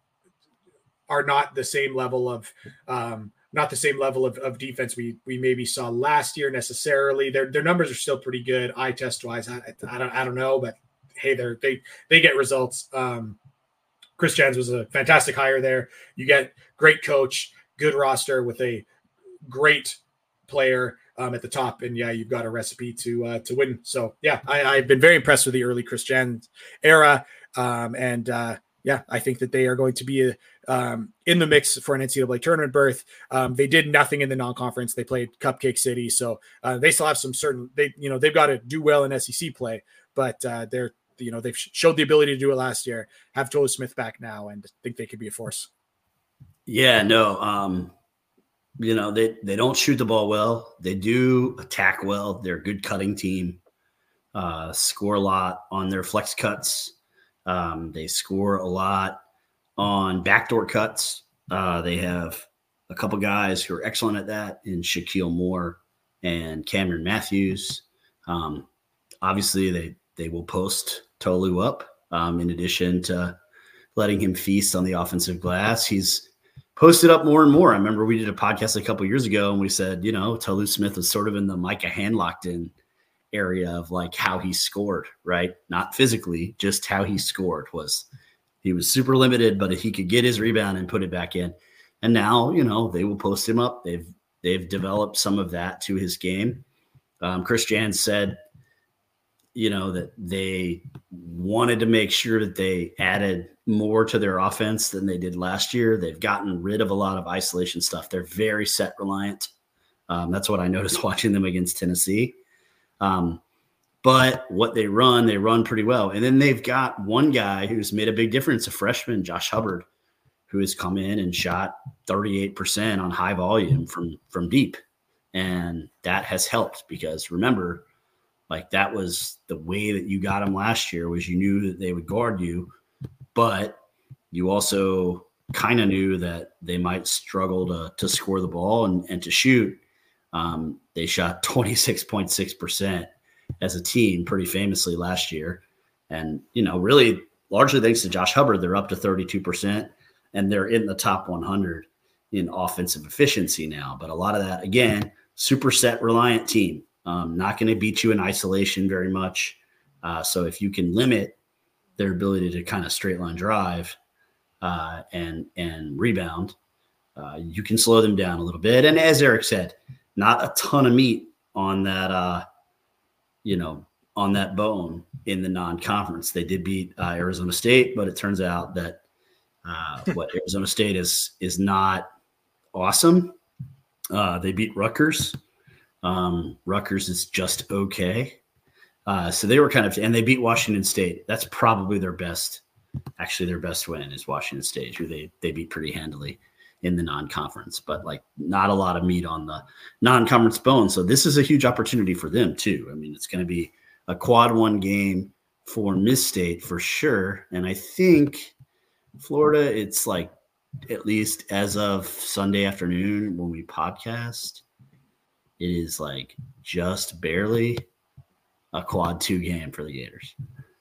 are not the same level of um, not the same level of, of defense we we maybe saw last year necessarily. Their their numbers are still pretty good eye test wise. I, I don't I don't know, but hey, they're they they get results. Um, Chris Jans was a fantastic hire there. You get great coach, good roster with a great player um, at the top, and yeah, you've got a recipe to uh, to win. So yeah, I, I've been very impressed with the early Chris Jans era, um, and uh, yeah, I think that they are going to be um, in the mix for an N C double A tournament berth. Um, they did nothing in the non-conference; they played Cupcake City, so uh, they still have some certain. They you know they've got to do well in S E C play, but uh, they're you know they've showed the ability to do it last year. Have Tolu Smith back now, and think they could be a force. Yeah, no. Um... You know, they, they don't shoot the ball well. They do attack well. They're a good cutting team. Uh, score a lot on their flex cuts. Um, they score a lot on backdoor cuts. Uh, they have a couple guys who are excellent at that in Shaquille Moore and Cameron Matthews. Um, obviously, they, they will post Tolu up um, in addition to letting him feast on the offensive glass. He's posted up more and more. I remember we did a podcast a couple years ago and we said, you know, Tolu Smith was sort of in the Micah Handlockton area of like how he scored, right? Not physically, just how he scored was he was super limited, but he could get his rebound and put it back in. And now, you know, they will post him up. They've, they've developed some of that to his game. Um, Chris Jans said, you know, that they wanted to make sure that they added more to their offense than they did last year. They've gotten rid of a lot of isolation stuff. They're very set reliant. Um, that's what I noticed watching them against Tennessee. Um, but what they run, they run pretty well. And then they've got one guy who's made a big difference, a freshman, Josh Hubbard, who has come in and shot thirty-eight percent on high volume from, from deep. And that has helped because remember, like that was the way that you got them last year was you knew that they would guard you, but you also kind of knew that they might struggle to, to score the ball and, and to shoot. Um, they shot twenty-six point six percent as a team pretty famously last year. And, you know, really largely thanks to Josh Hubbard, they're up to thirty-two percent and they're in the top one hundred in offensive efficiency now. But a lot of that, again, super set reliant team, um, not going to beat you in isolation very much. Uh, so if you can limit their ability to kind of straight line drive uh, and, and rebound, uh, you can slow them down a little bit. And as Eric said, not a ton of meat on that, uh, you know, on that bone in the non-conference. They did beat uh, Arizona State, but it turns out that uh, what Arizona State is is not awesome. Uh, they beat Rutgers. Um, Rutgers is just okay. Uh, so they were kind of, and they beat Washington State. That's probably their best, actually their best win is Washington State, who they they beat pretty handily in the non-conference, but like not a lot of meat on the non-conference bone. So this is a huge opportunity for them too. I mean, it's going to be a quad one game for Miss State for sure. And I think Florida, it's like, at least as of Sunday afternoon when we podcast, it is like just barely a quad two game for the Gators.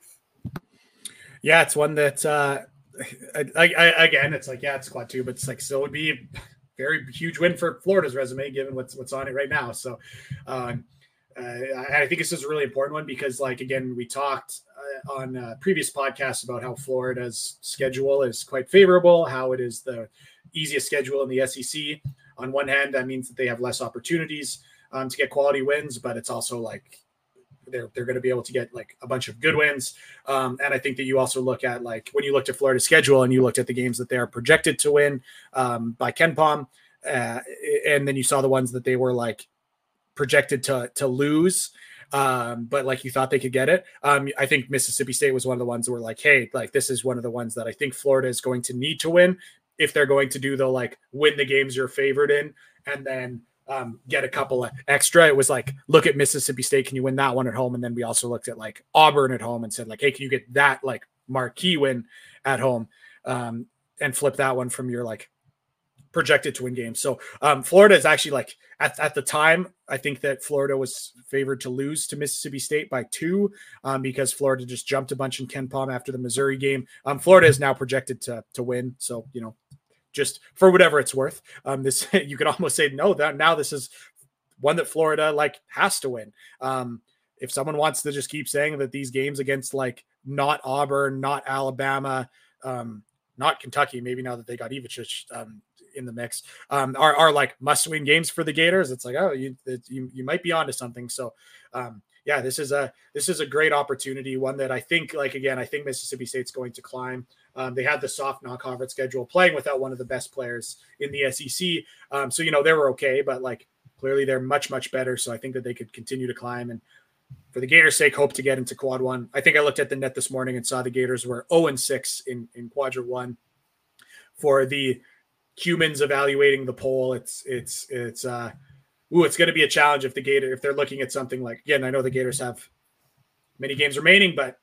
Yeah, it's one that, uh, I, I, again, it's like, yeah, it's quad two, but it's like, still would be a very huge win for Florida's resume, given what's, what's on it right now. So um, uh, I, I think this is a really important one because, like, again, we talked uh, on uh, previous podcasts about how Florida's schedule is quite favorable, how it is the easiest schedule in the S E C. On one hand, that means that they have less opportunities um, to get quality wins, but it's also like, They're, they're going to be able to get like a bunch of good wins. Um, and I think that you also look at like when you looked at Florida's schedule and you looked at the games that they are projected to win um, by KenPom, uh, and then you saw the ones that they were like projected to, to lose, um, but like you thought they could get it. Um, I think Mississippi State was one of the ones that were like, hey, like this is one of the ones that I think Florida is going to need to win if they're going to do the like win the games you're favored in and then Um, get a couple of extra. It was like, look at Mississippi State. Can you win that one at home? And then we also looked at like Auburn at home and said like, hey, can you get that like marquee win at home um, and flip that one from your like projected to win games. So um, Florida is actually like at, at the time, I think that Florida was favored to lose to Mississippi State by two um, because Florida just jumped a bunch in KenPom after the Missouri game. Um, Florida is now projected to, to win. So, you know, just for whatever it's worth. Um, this you could almost say no. That now this is one that Florida like has to win. Um, if someone wants to just keep saying that these games against like not Auburn, not Alabama, um, not Kentucky, maybe now that they got Ivicic um, in the mix, um, are are like must-win games for the Gators. It's like oh, you you, you might be onto something. So. Um, Yeah, this is a this is a great opportunity, one that I think, like, again, I think Mississippi State's going to climb. Um, they had the soft non-conference schedule, playing without one of the best players in the S E C. Um, so, you know, they were okay, but, like, clearly they're much, much better. So I think that they could continue to climb. And for the Gators' sake, hope to get into quad one. I think I looked at the net this morning and saw the Gators were oh and six in, in quadrant one. For the humans evaluating the poll, it's, it's, it's, uh, Ooh, it's going to be a challenge if the Gator, if they're looking at something like, again, I know the Gators have many games remaining, but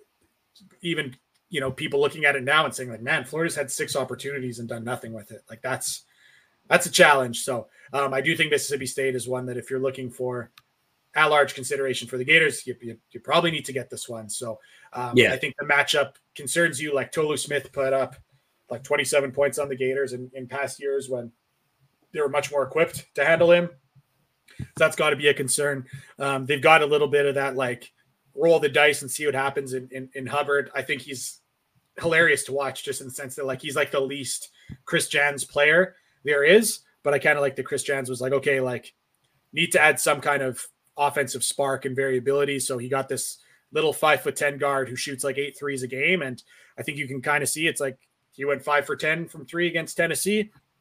even, you know, people looking at it now and saying like, man, Florida's had six opportunities and done nothing with it. Like that's, that's a challenge. So um, I do think Mississippi State is one that if you're looking for at large consideration for the Gators, you, you, you probably need to get this one. So um, yeah, I think the matchup concerns you. Like Tolu Smith put up like twenty-seven points on the Gators in, in past years when they were much more equipped to handle him. So that's got to be a concern. Um, they've got a little bit of that, like, roll the dice and see what happens in, in, in Hubbard. I think he's hilarious to watch just in the sense that, like, he's like the least Chris Jans player there is. But I kind of like that Chris Jans was like, okay, like, need to add some kind of offensive spark and variability. So he got this little five foot ten guard who shoots like eight threes a game. And I think you can kind of see it's like he went five for ten from three against Tennessee.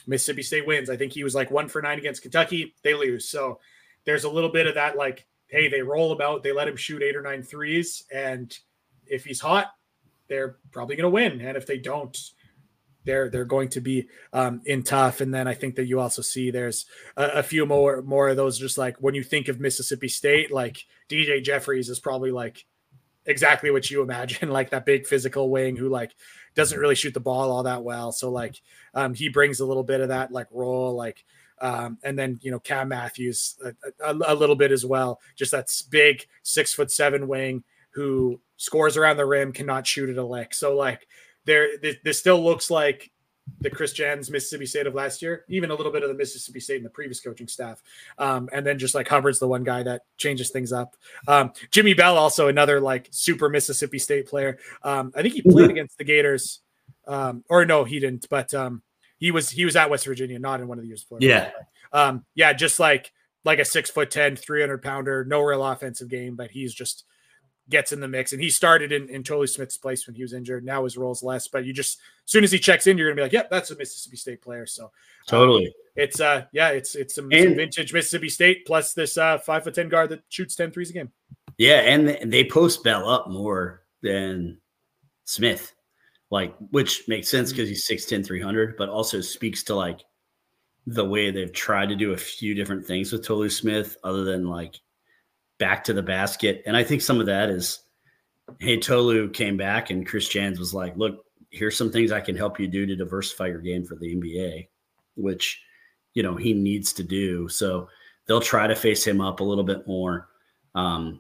Mississippi State wins. I think he was like one for nine against Kentucky. They lose. So there's a little bit of that, like, hey, they roll him out. They let him shoot eight or nine threes. And if he's hot, they're probably going to win. And if they don't, they're they're going to be um, in tough. And then I think that you also see there's a, a few more more of those, just like when you think of Mississippi State, like D J Jeffries is probably like exactly what you imagine, like that big physical wing who like doesn't really shoot the ball all that well. So like um, he brings a little bit of that like role, like um, and then, you know, Cam Matthews a, a, a little bit as well. Just that's big six foot seven wing who scores around the rim, cannot shoot at a lick. So like there, this still looks like the Chris Jans Mississippi State of last year, even a little bit of the Mississippi State and the previous coaching staff. Um, and then just like Hubbard's the one guy that changes things up. Um, Jimmy Bell, also another like super Mississippi State player. Um, I think he played against the Gators um, or no, he didn't, but um, he was, he was at West Virginia, not in one of the years before. Yeah. Um, yeah. Just like, like a six foot ten, three hundred pounder, no real offensive game, but he's just gets in the mix. And he started in, in Tolu Smith's place when he was injured. Now his role's less, but you just, as soon as he checks in, you're gonna be like, yep, that's a Mississippi State player. So totally. Um, it's uh, yeah, it's, it's some, and, some vintage Mississippi State plus this uh five foot ten guard that shoots ten threes a game. Yeah. And they post Bell up more than Smith, like, which makes sense because he's six ten, three hundred, but also speaks to like the way they've tried to do a few different things with Tolu Smith other than like back to the basket. And I think some of that is, hey, Tolu came back and Chris Jans was like, look, here's some things I can help you do to diversify your game for the N B A, which, you know, he needs to do. So they'll try to face him up a little bit more. Um,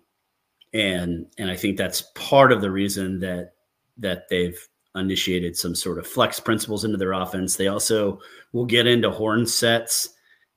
and, and I think that's part of the reason that, that they've initiated some sort of flex principles into their offense. They also will get into horn sets.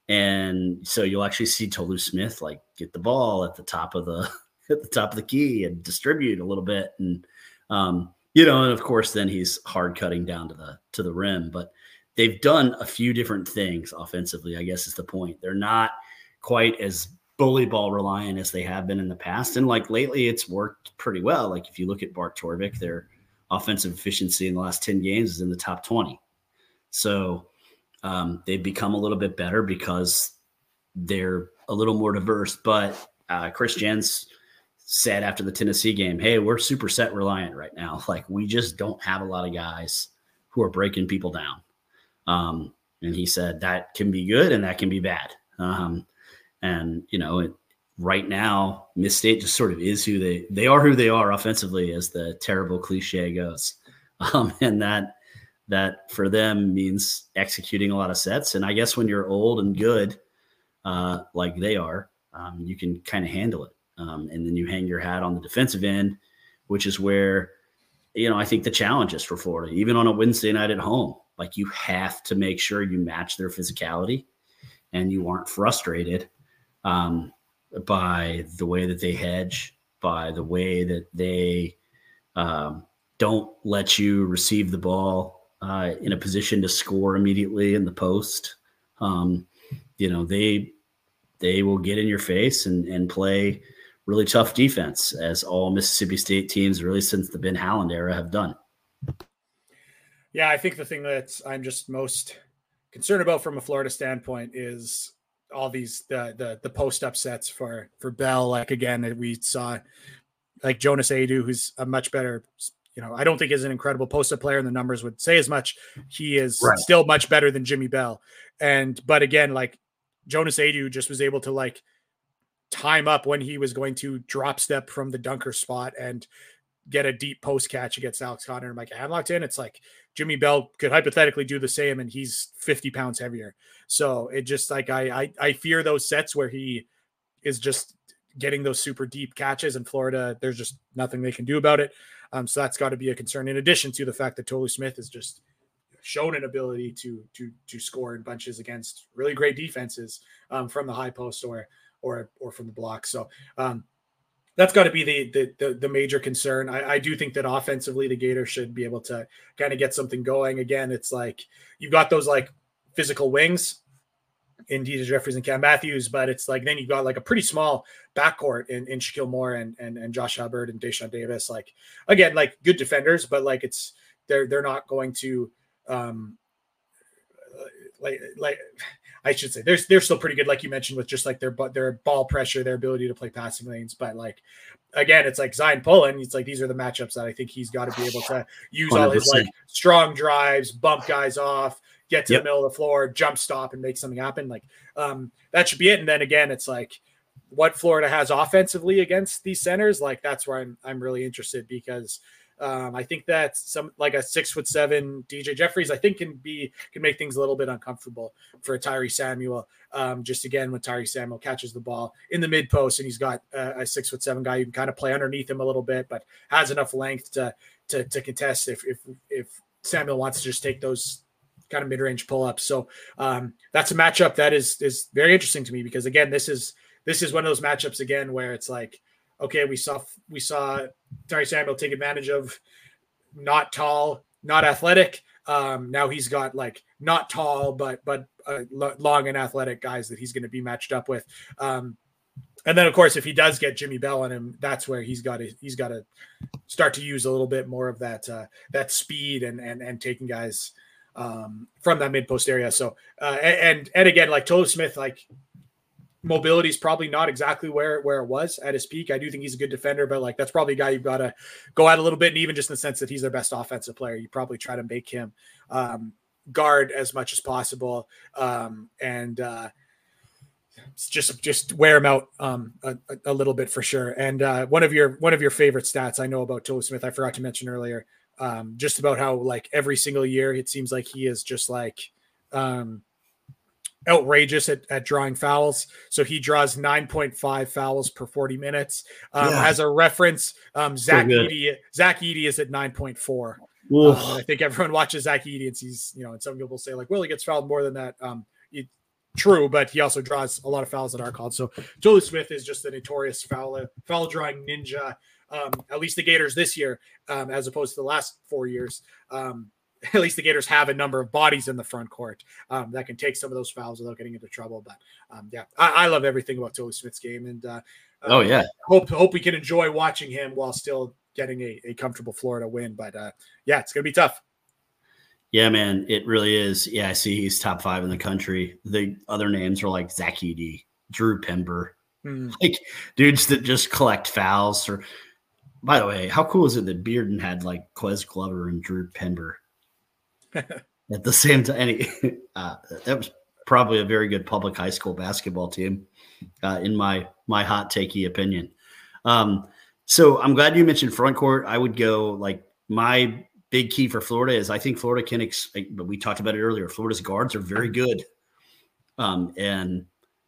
And so you'll actually see Tolu Smith like get the ball at the top of the at the top of the key and distribute a little bit, and um, you know, and of course, then he's hard cutting down to the to the rim. But they've done a few different things offensively, I guess is the point. They're not quite as bully ball reliant as they have been in the past, and like lately, it's worked pretty well. Like if you look at Bart Torvik, their offensive efficiency in the last ten games is in the top twenty. So. Um, they've become a little bit better because they're a little more diverse. But uh, Chris Jans said after the Tennessee game, hey, we're super set reliant right now. Like we just don't have a lot of guys who are breaking people down. Um, and he said that can be good and that can be bad. Um, and, you know, it, right now, Miss State just sort of is who they, they are who they are offensively, as the terrible cliche goes. Um, and that, that for them means executing a lot of sets. And I guess when you're old and good, uh, like they are, um, you can kind of handle it. Um, and then you hang your hat on the defensive end, which is where, you know, I think the challenge is for Florida, even on a Wednesday night at home. Like you have to make sure you match their physicality and you aren't frustrated um, by the way that they hedge, by the way that they um, don't let you receive the ball Uh, in a position to score immediately in the post. Um, you know, they they will get in your face and, and play really tough defense, as all Mississippi State teams really since the Ben Howland era have done. Yeah, I think the thing that I'm just most concerned about from a Florida standpoint is all these the the, the post upsets for for Bell. Like again, we saw like Jonas Adu, who's a much better. You know, I don't think he's an incredible post-up player, and the numbers would say as much. He is right. Still much better than Jimmy Bell. And, but again, like Jonas Adu just was able to like time up when he was going to drop step from the dunker spot and get a deep post catch against Alex Connor and Micah Hamilton. It's like Jimmy Bell could hypothetically do the same, and he's fifty pounds heavier. So it just like, I, I, I fear those sets where he is just getting those super deep catches, and Florida, there's just nothing they can do about it. Um, so that's got to be a concern, in addition to the fact that Tolu Smith has just shown an ability to to to score in bunches against really great defenses um, from the high post or or or from the block. So um, that's got to be the, the the the major concern. I, I do think that offensively the Gators should be able to kind of get something going. Again, it's like you've got those like physical wings in D J Jeffries and Cam Matthews, but it's like then you've got like a pretty small backcourt in, in Shaquille Moore and, and and Josh Hubbard and Deshaun Davis. Like again, like good defenders, but like it's they're they're not going to um like like I should say they're they're still pretty good, like you mentioned, with just like their their ball pressure, their ability to play passing lanes. But like again, it's like Zion Pullen. It's like these are the matchups that I think he's got to be able to use all his like strong drives, bump guys off, get to yep. the middle of the floor, jump stop, and make something happen. Like um, that should be it. And then again, it's like what Florida has offensively against these centers. Like that's where I'm I'm really interested because. Um, I think that some like a six foot seven D J Jeffries, I think can be can make things a little bit uncomfortable for Tyree Samuel. Um, just again, when Tyree Samuel catches the ball in the mid post and he's got a, a six foot seven guy, you can kind of play underneath him a little bit, but has enough length to to, to contest if if if Samuel wants to just take those kind of mid range pull ups. So um, that's a matchup that is is very interesting to me because again, this is this is one of those matchups again where it's like. Okay, we saw we saw Tyree Samuel take advantage of not tall, not athletic. Um, now he's got like not tall, but but uh, long and athletic guys that he's going to be matched up with. Um, and then of course, if he does get Jimmy Bell on him, that's where he's got to he's got to start to use a little bit more of that uh, that speed and and and taking guys um, from that mid post area. So uh, and and again, like Tolu Smith, like. Mobility is probably not exactly where, where it was at his peak. I do think he's a good defender, but like that's probably a guy you've got to go at a little bit. And even just in the sense that he's their best offensive player, you probably try to make him um, guard as much as possible um, and uh, just just wear him out um, a, a little bit for sure. And uh, one of your one of your favorite stats I know about Tolu Smith, I forgot to mention earlier, um, just about how like every single year it seems like he is just like. Um, outrageous at, at drawing fouls. So he draws nine point five fouls per forty minutes. Um, yeah. As a reference, um, Zach so Edey, Zach Edey is at nine point four. Um, I think everyone watches Zach Edey and sees, you know, and some people say like, well, he gets fouled more than that. Um, it, true, but he also draws a lot of fouls that are called. So Tolu Smith is just a notorious foul, foul drawing ninja. Um, at least the Gators this year, um, as opposed to the last four years. Um, At least the Gators have a number of bodies in the front court um, that can take some of those fouls without getting into trouble. But um, yeah, I, I love everything about Tolu Smith's game, and uh, oh yeah, hope hope we can enjoy watching him while still getting a, a comfortable Florida win. But uh, yeah, it's gonna be tough. Yeah, man, it really is. Yeah, I see he's top five in the country. The other names are like Zach Edey, Drew Pember, mm. like dudes that just collect fouls. Or by the way, how cool is it that Bearden had like Quez Glover and Drew Pember? At the same time, uh, that was probably a very good public high school basketball team, uh, in my my hot takey opinion. Um, so I'm glad you mentioned front court. I would go like my big key for Florida is I think Florida can. Ex- but we talked about it earlier. Florida's guards are very good, um, and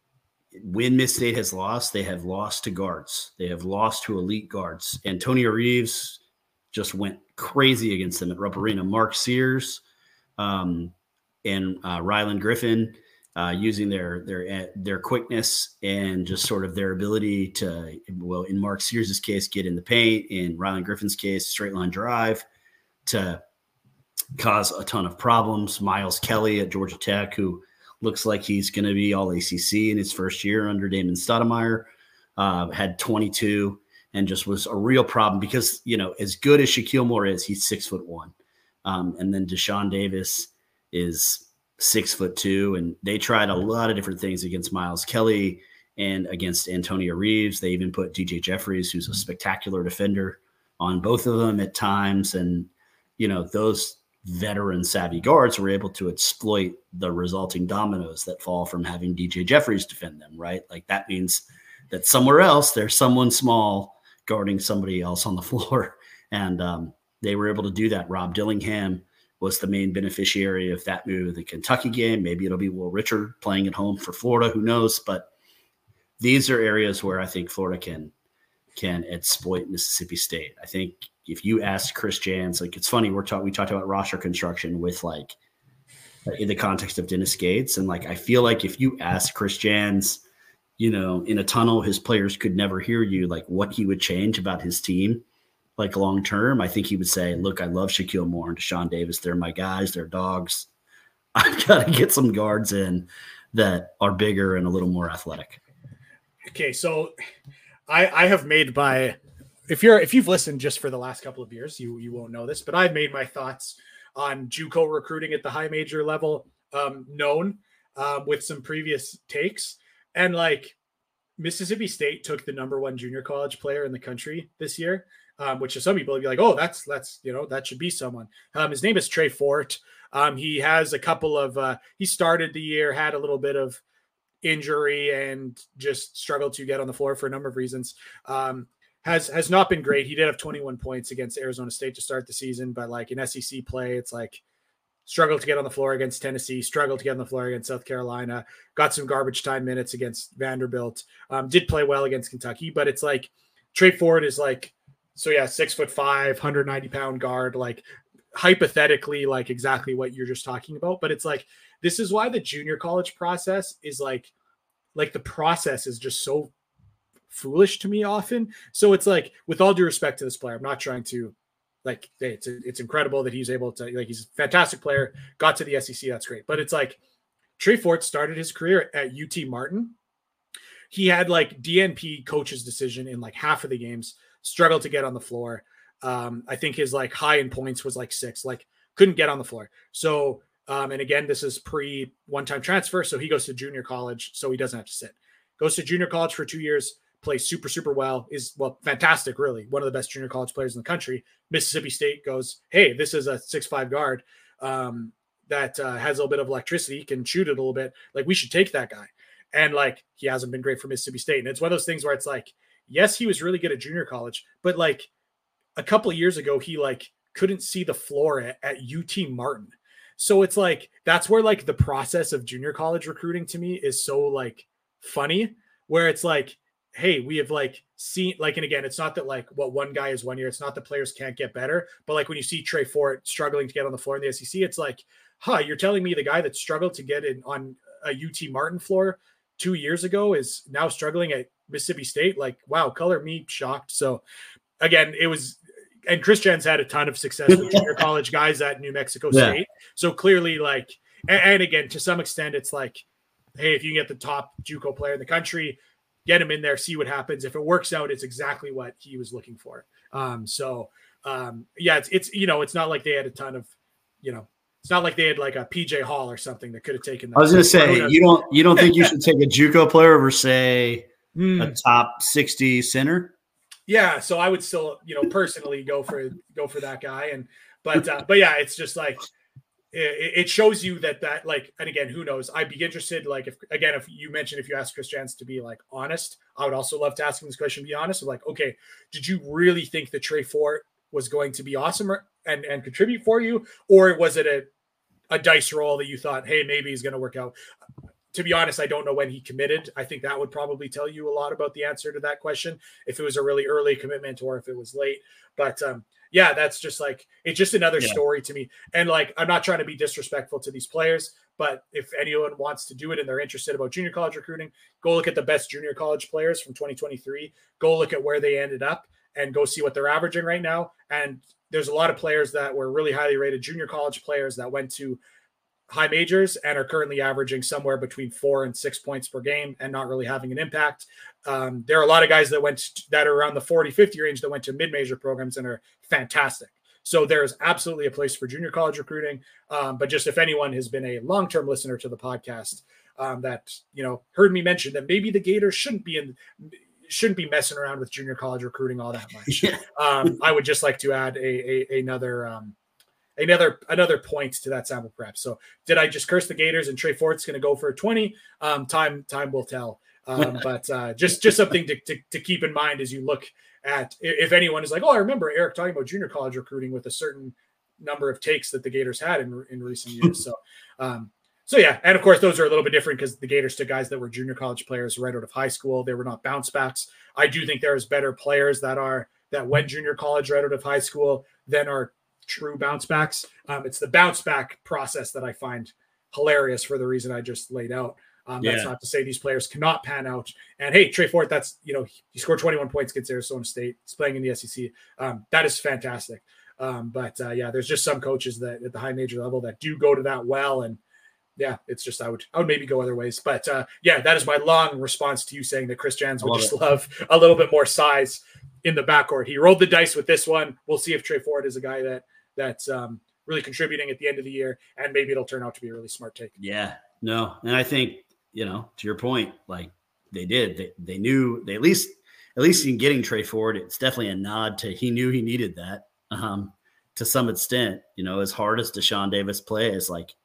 when Miss State has lost, they have lost to guards. They have lost to elite guards. Antonio Reeves just went crazy against them at Rupp Arena. Mark Sears. Um, and uh, Rylan Griffin uh, using their their their quickness and just sort of their ability to, well, in Mark Sears' case, get in the paint. In Rylan Griffin's case, straight line drive to cause a ton of problems. Miles Kelly at Georgia Tech, who looks like he's going to be all A C C in his first year under Damon Stoudemire, uh, had twenty-two and just was a real problem because, you know, as good as Shaquille Moore is, he's six foot one. Um, and then Deshaun Davis is six foot two, and they tried a lot of different things against Miles Kelly and against Antonio Reeves. They even put D J Jeffries, who's a spectacular defender, on both of them at times. And, you know, those veteran savvy guards were able to exploit the resulting dominoes that fall from having D J Jeffries defend them, right? Like that means that somewhere else there's someone small guarding somebody else on the floor. And, um, they were able to do that. Rob Dillingham was the main beneficiary of that move in the Kentucky game. Maybe it'll be Will Richard playing at home for Florida. Who knows? But these are areas where I think Florida can can exploit Mississippi State. I think if you ask Chris Jans, like it's funny, we're talking we talked about roster construction with like in the context of Dennis Gates, and like I feel like if you ask Chris Jans, you know, in a tunnel, his players could never hear you, like what he would change about his team. Like long term, I think he would say, look, I love Shaquille Moore and Deshaun Davis. They're my guys. They're dogs. I've got to get some guards in that are bigger and a little more athletic. Okay, so I, I have made my if you're if you've listened just for the last couple of years, you you won't know this, but I've made my thoughts on JUCO recruiting at the high major level um, known um, with some previous takes. And like Mississippi State took the number one junior college player in the country this year, um, which is some people would be like, oh, that's, that's, you know, that should be someone. Um, his name is Trey Fort. Um, he has a couple of, uh, he started the year, had a little bit of injury and just struggled to get on the floor for a number of reasons. Um, has, has not been great. He did have twenty-one points against Arizona State to start the season, but like in S E C play, it's like struggled to get on the floor against Tennessee, struggled to get on the floor against South Carolina, got some garbage time minutes against Vanderbilt, um, did play well against Kentucky, but it's like Trey Fort is like, so yeah, six foot five, one hundred ninety pound guard, like hypothetically, like exactly what you're just talking about. But it's like, this is why the junior college process is like, like the process is just so foolish to me often. So it's like, with all due respect to this player, I'm not trying to like, hey, it's, it's incredible that he's able to, like, he's a fantastic player, got to the S E C. That's great. But it's like Trey Fort started his career at U T Martin. He had like D N P coach's decision in like half of the games, struggled to get on the floor. Um, I think his like high in points was like six, like couldn't get on the floor. So, um, and again, this is pre one-time transfer. So he goes to junior college, so he doesn't have to sit. Goes to junior college for two years, plays super, super well, is, well, fantastic, really. One of the best junior college players in the country. Mississippi State goes, hey, this is a six five guard um, that uh, has a little bit of electricity, can shoot it a little bit. Like, we should take that guy. And like, he hasn't been great for Mississippi State. And it's one of those things where it's like, yes, he was really good at junior college, but like a couple of years ago, he like couldn't see the floor at, at U T Martin. So it's like, that's where like the process of junior college recruiting to me is so like funny, where it's like, hey, we have like seen like, and again, it's not that like what one guy is one year, it's not that players can't get better, but like when you see Trey Fort struggling to get on the floor in the S E C, it's like, huh, you're telling me the guy that struggled to get in on a U T Martin floor two years ago is now struggling at Mississippi State? Like, wow, color me shocked. So again, it was, and Chris Jans had a ton of success with junior college guys at New Mexico State. Yeah. So clearly, like, and, and again, to some extent, it's like, hey, if you can get the top JUCO player in the country, get him in there, see what happens. If it works out, it's exactly what he was looking for. Um, so um, yeah, it's, it's, you know, it's not like they had a ton of, you know, it's not like they had like a P J Hall or something that could have taken that. I was going to say, you don't, you don't think you should take a JUCO player over, say, mm. a top sixty center? Yeah, so I would still, you know, personally go for go for that guy, and but uh, but yeah, it's just like it, it shows you that that like, and again, who knows? I'd be interested, like if again, if you mentioned if you asked Chris Jans to be like honest, I would also love to ask him this question. Be honest, like, okay, did you really think that Trey Fort was going to be awesome or, and and contribute for you, or was it a a dice roll that you thought, hey, maybe he's going to work out? To be honest, I don't know when he committed. I think that would probably tell you a lot about the answer to that question, if it was a really early commitment or if it was late. But um, yeah, that's just like, it's just another yeah. story to me. And like, I'm not trying to be disrespectful to these players, but if anyone wants to do it and they're interested about junior college recruiting, go look at the best junior college players from twenty twenty-three, go look at where they ended up and go see what they're averaging right now. And there's a lot of players that were really highly rated junior college players that went to high majors and are currently averaging somewhere between four and six points per game and not really having an impact. Um, there are a lot of guys that went to, that are around the forty, fifty range that went to mid-major programs and are fantastic. So there's absolutely a place for junior college recruiting. Um, but just if anyone has been a long-term listener to the podcast um, that, you know, heard me mention that maybe the Gators shouldn't be in, shouldn't be messing around with junior college recruiting all that much. Yeah. um, I would just like to add a, a another, um, Another another point to that sample prep. So did I just curse the Gators and Trey Fort's going to go for a twenty? Um, time time will tell. Um, but uh, just just something to, to to keep in mind as you look at, if anyone is like, oh, I remember Eric talking about junior college recruiting with a certain number of takes that the Gators had in in recent years. So um, so yeah, and of course those are a little bit different because the Gators took guys that were junior college players right out of high school. They were not bounce backs. I do think there's better players that are that went junior college right out of high school than are true bounce backs. Um, it's the bounce back process that I find hilarious for the reason I just laid out. Um, yeah. That's not to say these players cannot pan out. And hey, Trey Fort, that's, you know, he scored twenty-one points against Arizona State. He's playing in the S E C. Um, that is fantastic. Um, but uh, yeah, there's just some coaches that at the high major level that do go to that well. And yeah, it's just, I would, I would maybe go other ways, but uh, yeah, that is my long response to you saying that Chris Jans would just it. love a little bit more size in the backcourt. He rolled the dice with this one. We'll see if Trey Fort is a guy that, that um, really contributing at the end of the year, and maybe it'll turn out to be a really smart take. Yeah, no, and I think, you know, to your point, like they did, they they knew they at least at least in getting Tre Ford, it's definitely a nod to he knew he needed that um, to some extent. You know, as hard as Deshaun Davis plays, like,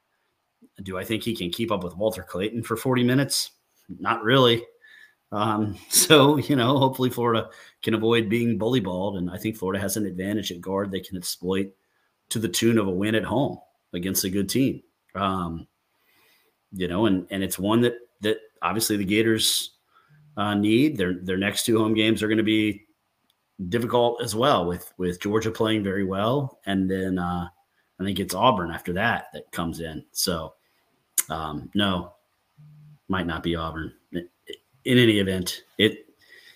do I think he can keep up with Walter Clayton for forty minutes? Not really. Um, so, you know, hopefully Florida can avoid being bully balled. And I think Florida has an advantage at guard they can exploit to the tune of a win at home against a good team. Um, you know, and, and it's one that, that obviously the Gators uh, need. Their, their next two home games are going to be difficult as well, with, with Georgia playing very well. And then uh, I think it's Auburn after that that comes in. So um, no, might not be Auburn. In any event, it,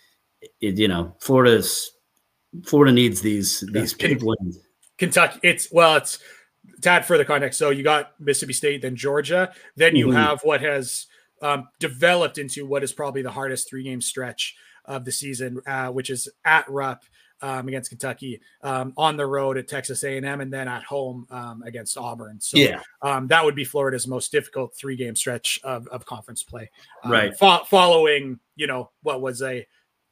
it you know, Florida's Florida needs these these big wins. Kentucky, it's well, it's to add further context. So you got Mississippi State, then Georgia, then you mm-hmm. have what has um, developed into what is probably the hardest three game stretch of the season, uh, which is at Rupp um, against Kentucky, um, on the road at Texas A and M, and then at home um, against Auburn. So yeah. um, that would be Florida's most difficult three game stretch of, of conference play. Um, right. Fo- following, you know, what was a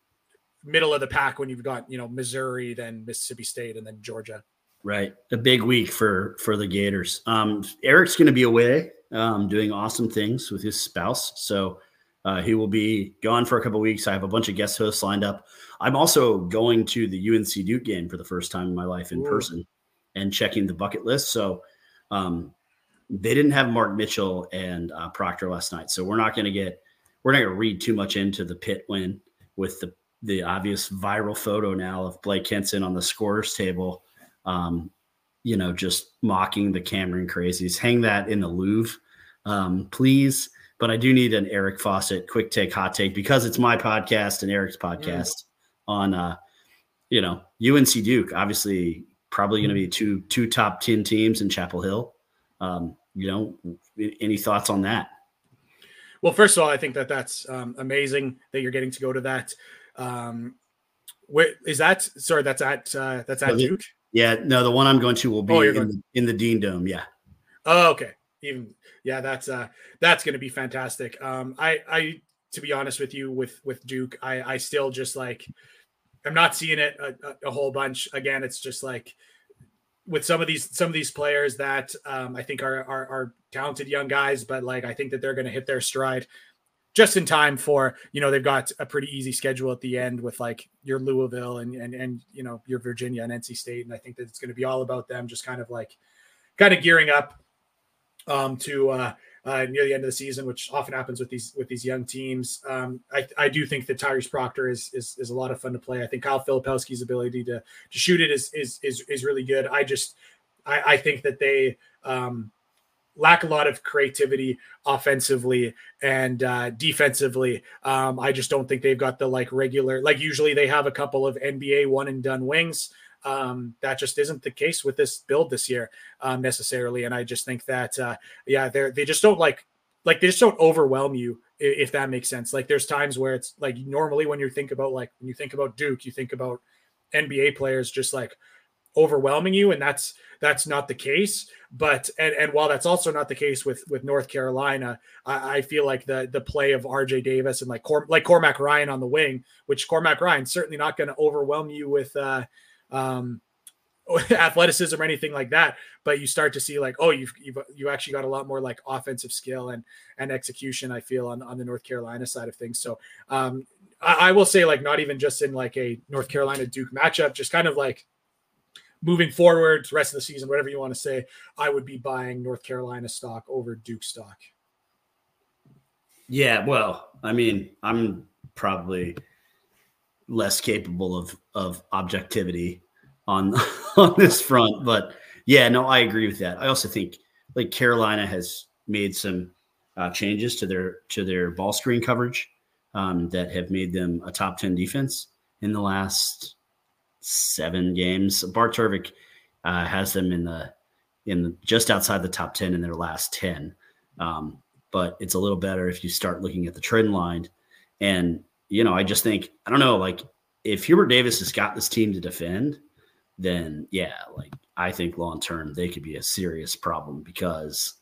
middle of the pack when you've got, you know, Missouri, then Mississippi State, and then Georgia. Right. A big week for, for the Gators. Um, Eric's going to be away um, doing awesome things with his spouse. So uh, he will be gone for a couple of weeks. I have a bunch of guest hosts lined up. I'm also going to the U N C Duke game for the first time in my life in Ooh. person and checking the bucket list. So um, they didn't have Mark Mitchell and uh, Proctor last night. So we're not going to get, we're not going to read too much into the Pitt win with the, the obvious viral photo now of Blake Henson on the scorer's table. Um, you know, just mocking the Cameron crazies. Hang that in the Louvre, um, please. But I do need an Eric Fawcett quick take, hot take, because it's my podcast and Eric's podcast mm. on, uh, you know, U N C Duke, obviously probably going to be two, two top ten teams in Chapel Hill. Um, you know, any thoughts on that? Well, first of all, I think that that's um, amazing that you're getting to go to that. Um, where is that? Sorry, that's at, uh, that's at Duke. Yeah, no, the one I'm going to will be oh, in, going- the, in the Dean Dome. Yeah. Oh, okay. Even yeah, that's uh, that's going to be fantastic. Um, I, I, to be honest with you, with with Duke, I, I still just like, I'm not seeing it a, a whole bunch. Again, it's just like with some of these some of these players that um, I think are, are are talented young guys, but like I think that they're going to hit their stride just in time for, you know, they've got a pretty easy schedule at the end with like your Louisville and, and, and, you know, your Virginia and N C State. And I think that it's going to be all about them just kind of like kind of gearing up um, to uh, uh, near the end of the season, which often happens with these, with these young teams. Um, I, I do think that Tyrese Proctor is, is, is a lot of fun to play. I think Kyle Filipowski's ability to, to shoot it is, is, is, is really good. I just, I, I think that they, um, lack a lot of creativity offensively and uh, defensively. Um, I just don't think they've got the like regular, like usually they have a couple of N B A one and done wings. Um, that just isn't the case with this build this year um, necessarily. And I just think that, uh, yeah, they're, they just don't like, like they just don't overwhelm you, if that makes sense. Like there's times where it's like, normally when you think about, like, when you think about Duke, you think about N B A players just like overwhelming you. And that's, that's not the case. But, and, and while that's also not the case with, with North Carolina, I, I feel like the, the play of R J Davis and like, Cor, like Cormac Ryan on the wing, which Cormac Ryan's certainly not going to overwhelm you with, uh, um, athleticism or anything like that, but you start to see like, oh, you've, you've, you actually got a lot more like offensive skill and, and execution, I feel on, on the North Carolina side of things. So, um, I, I will say like, not even just in like a North Carolina Duke matchup, just kind of like moving forward the rest of the season, whatever you want to say, I would be buying North Carolina stock over Duke stock. Yeah. Well, I mean, I'm probably less capable of, of objectivity on, on this front, but yeah, no, I agree with that. I also think like Carolina has made some uh, changes to their, to their ball screen coverage um, that have made them a top ten defense in the last seven games. Bart Turvik uh, has them in the, in the, just outside the top ten in their last ten. Um, but it's a little better if you start looking at the trend line. And, you know, I just think, I don't know, like if Hubert Davis has got this team to defend, then yeah, like I think long term they could be a serious problem because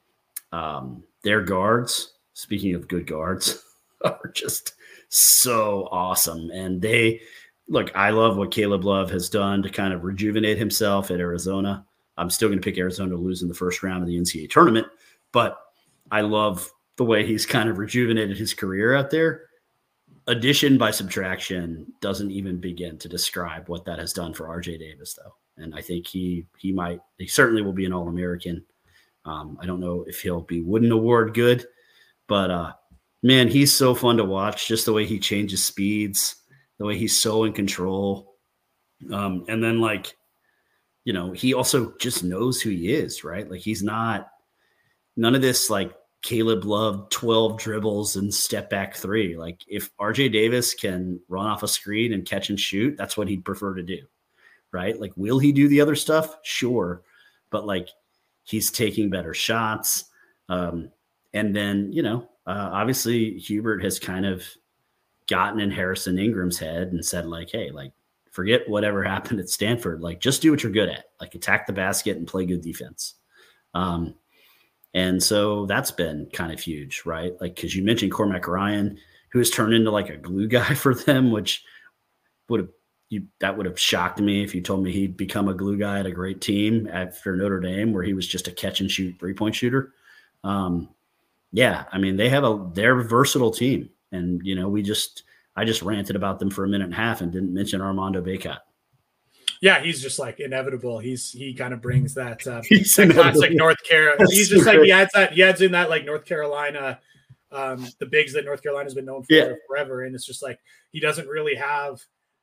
um, their guards, speaking of good guards, are just so awesome. And they look, I love what Caleb Love has done to kind of rejuvenate himself at Arizona. I'm still going to pick Arizona to lose in the first round of the N C double A tournament, but I love the way he's kind of rejuvenated his career out there. Addition by subtraction doesn't even begin to describe what that has done for R J Davis, though. And I think he he might he certainly will be an All-American. Um, I don't know if he'll be Wooden Award good, but uh, man, he's so fun to watch. Just the way he changes speeds, the way he's so in control, um, and then like, you know, he also just knows who he is, right? Like he's not none of this like Caleb Love twelve dribbles and step back three. Like if R J Davis can run off a screen and catch and shoot, that's what he'd prefer to do, right? Like, will he do the other stuff? Sure. But like he's taking better shots. Um, and then, you know, uh, obviously Hubert has kind of gotten in Harrison Ingram's head and said like, hey, like forget whatever happened at Stanford. Like just do what you're good at, like attack the basket and play good defense. Um, And so that's been kind of huge, right? Like, because you mentioned Cormac Ryan, who has turned into like a glue guy for them, which would have you that would have shocked me if you told me he'd become a glue guy at a great team after Notre Dame, where he was just a catch and shoot three point shooter. Um, yeah, I mean they have a they're a versatile team, and you know we just I just ranted about them for a minute and a half and didn't mention Armando Bacot. Yeah, he's just like inevitable. He's he kind of brings that, uh, He's that classic inevitable. North Carolina. That's He's so just like great. he adds that he adds in that like North Carolina, um, the bigs that North Carolina's been known for Yeah. forever, and it's just like he doesn't really have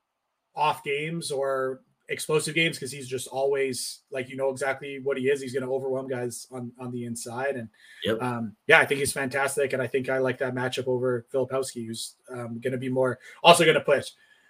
off games or explosive games because he's just always like you know exactly what he is. He's going to overwhelm guys on on the inside, and Yep. um, yeah, I think he's fantastic, and I think I like that matchup over Filipowski, who's um, going to be more also going to put.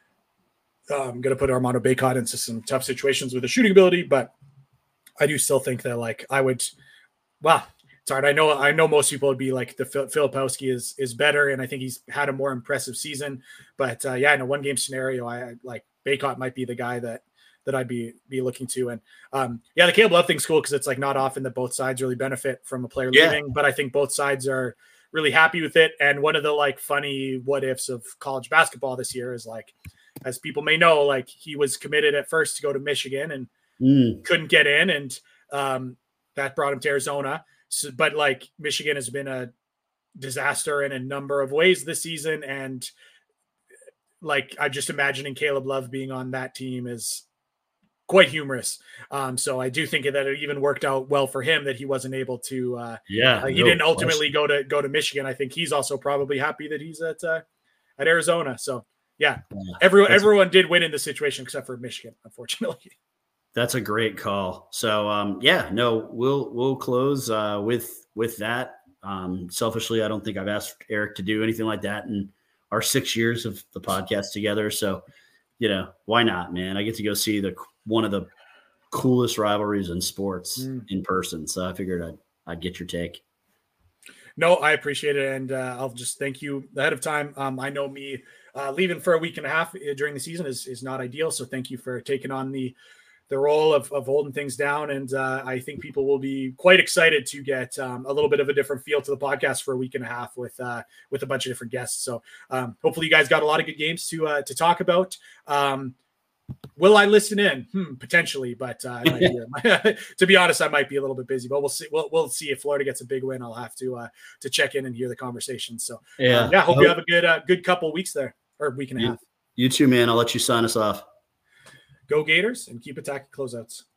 I'm going to put Armando Bacot into some tough situations with the shooting ability, but I do still think that like I would, well, it's hard. I know, I know most people would be like the Filipowski is, is better. And I think he's had a more impressive season, but uh, yeah, in a one game scenario, I like Bacot might be the guy that, that I'd be, be looking to. And um, yeah, the Caleb Love thing's cool. Cause it's like not often that both sides really benefit from a player Yeah. leaving, but I think both sides are really happy with it. And one of the like funny what ifs of college basketball this year is like, as people may know, like he was committed at first to go to Michigan and Mm. couldn't get in. And um, that brought him to Arizona. So, but like Michigan has been a disaster in a number of ways this season. And like, I'm just imagining Caleb Love being on that team is quite humorous. Um, so I do think that it even worked out well for him that he wasn't able to, uh, Yeah. uh, he no didn't ultimately question. go to, go to Michigan. I think he's also probably happy that he's at, uh, at Arizona. So yeah, Yeah. everyone, That's- everyone did win in this situation except for Michigan, unfortunately. That's a great call. So um, yeah, no, we'll we'll close uh, with with that. Um, selfishly, I don't think I've asked Eric to do anything like that in our six years of the podcast together. So, you know, why not, man? I get to go see the one of the coolest rivalries in sports Mm. in person. So I figured I'd I'd get your take. No, I appreciate it. And uh, I'll just thank you ahead of time. Um, I know me uh, leaving for a week and a half during the season is, is not ideal. So thank you for taking on the the role of, of holding things down. And uh, I think people will be quite excited to get um, a little bit of a different feel to the podcast for a week and a half with uh, with a bunch of different guests. So um, hopefully you guys got a lot of good games to uh, to talk about. Um, will I listen in? Hmm, potentially, but uh, I might be, to be honest, I might be a little bit busy. But we'll see. We'll, we'll see if Florida gets a big win. I'll have to uh, to check in and hear the conversation. So Yeah, um, yeah. Hope I you hope- have a good uh, good couple weeks there or week and a Yeah. half. You too, man. I'll let you sign us off. Go Gators and keep attacking closeouts.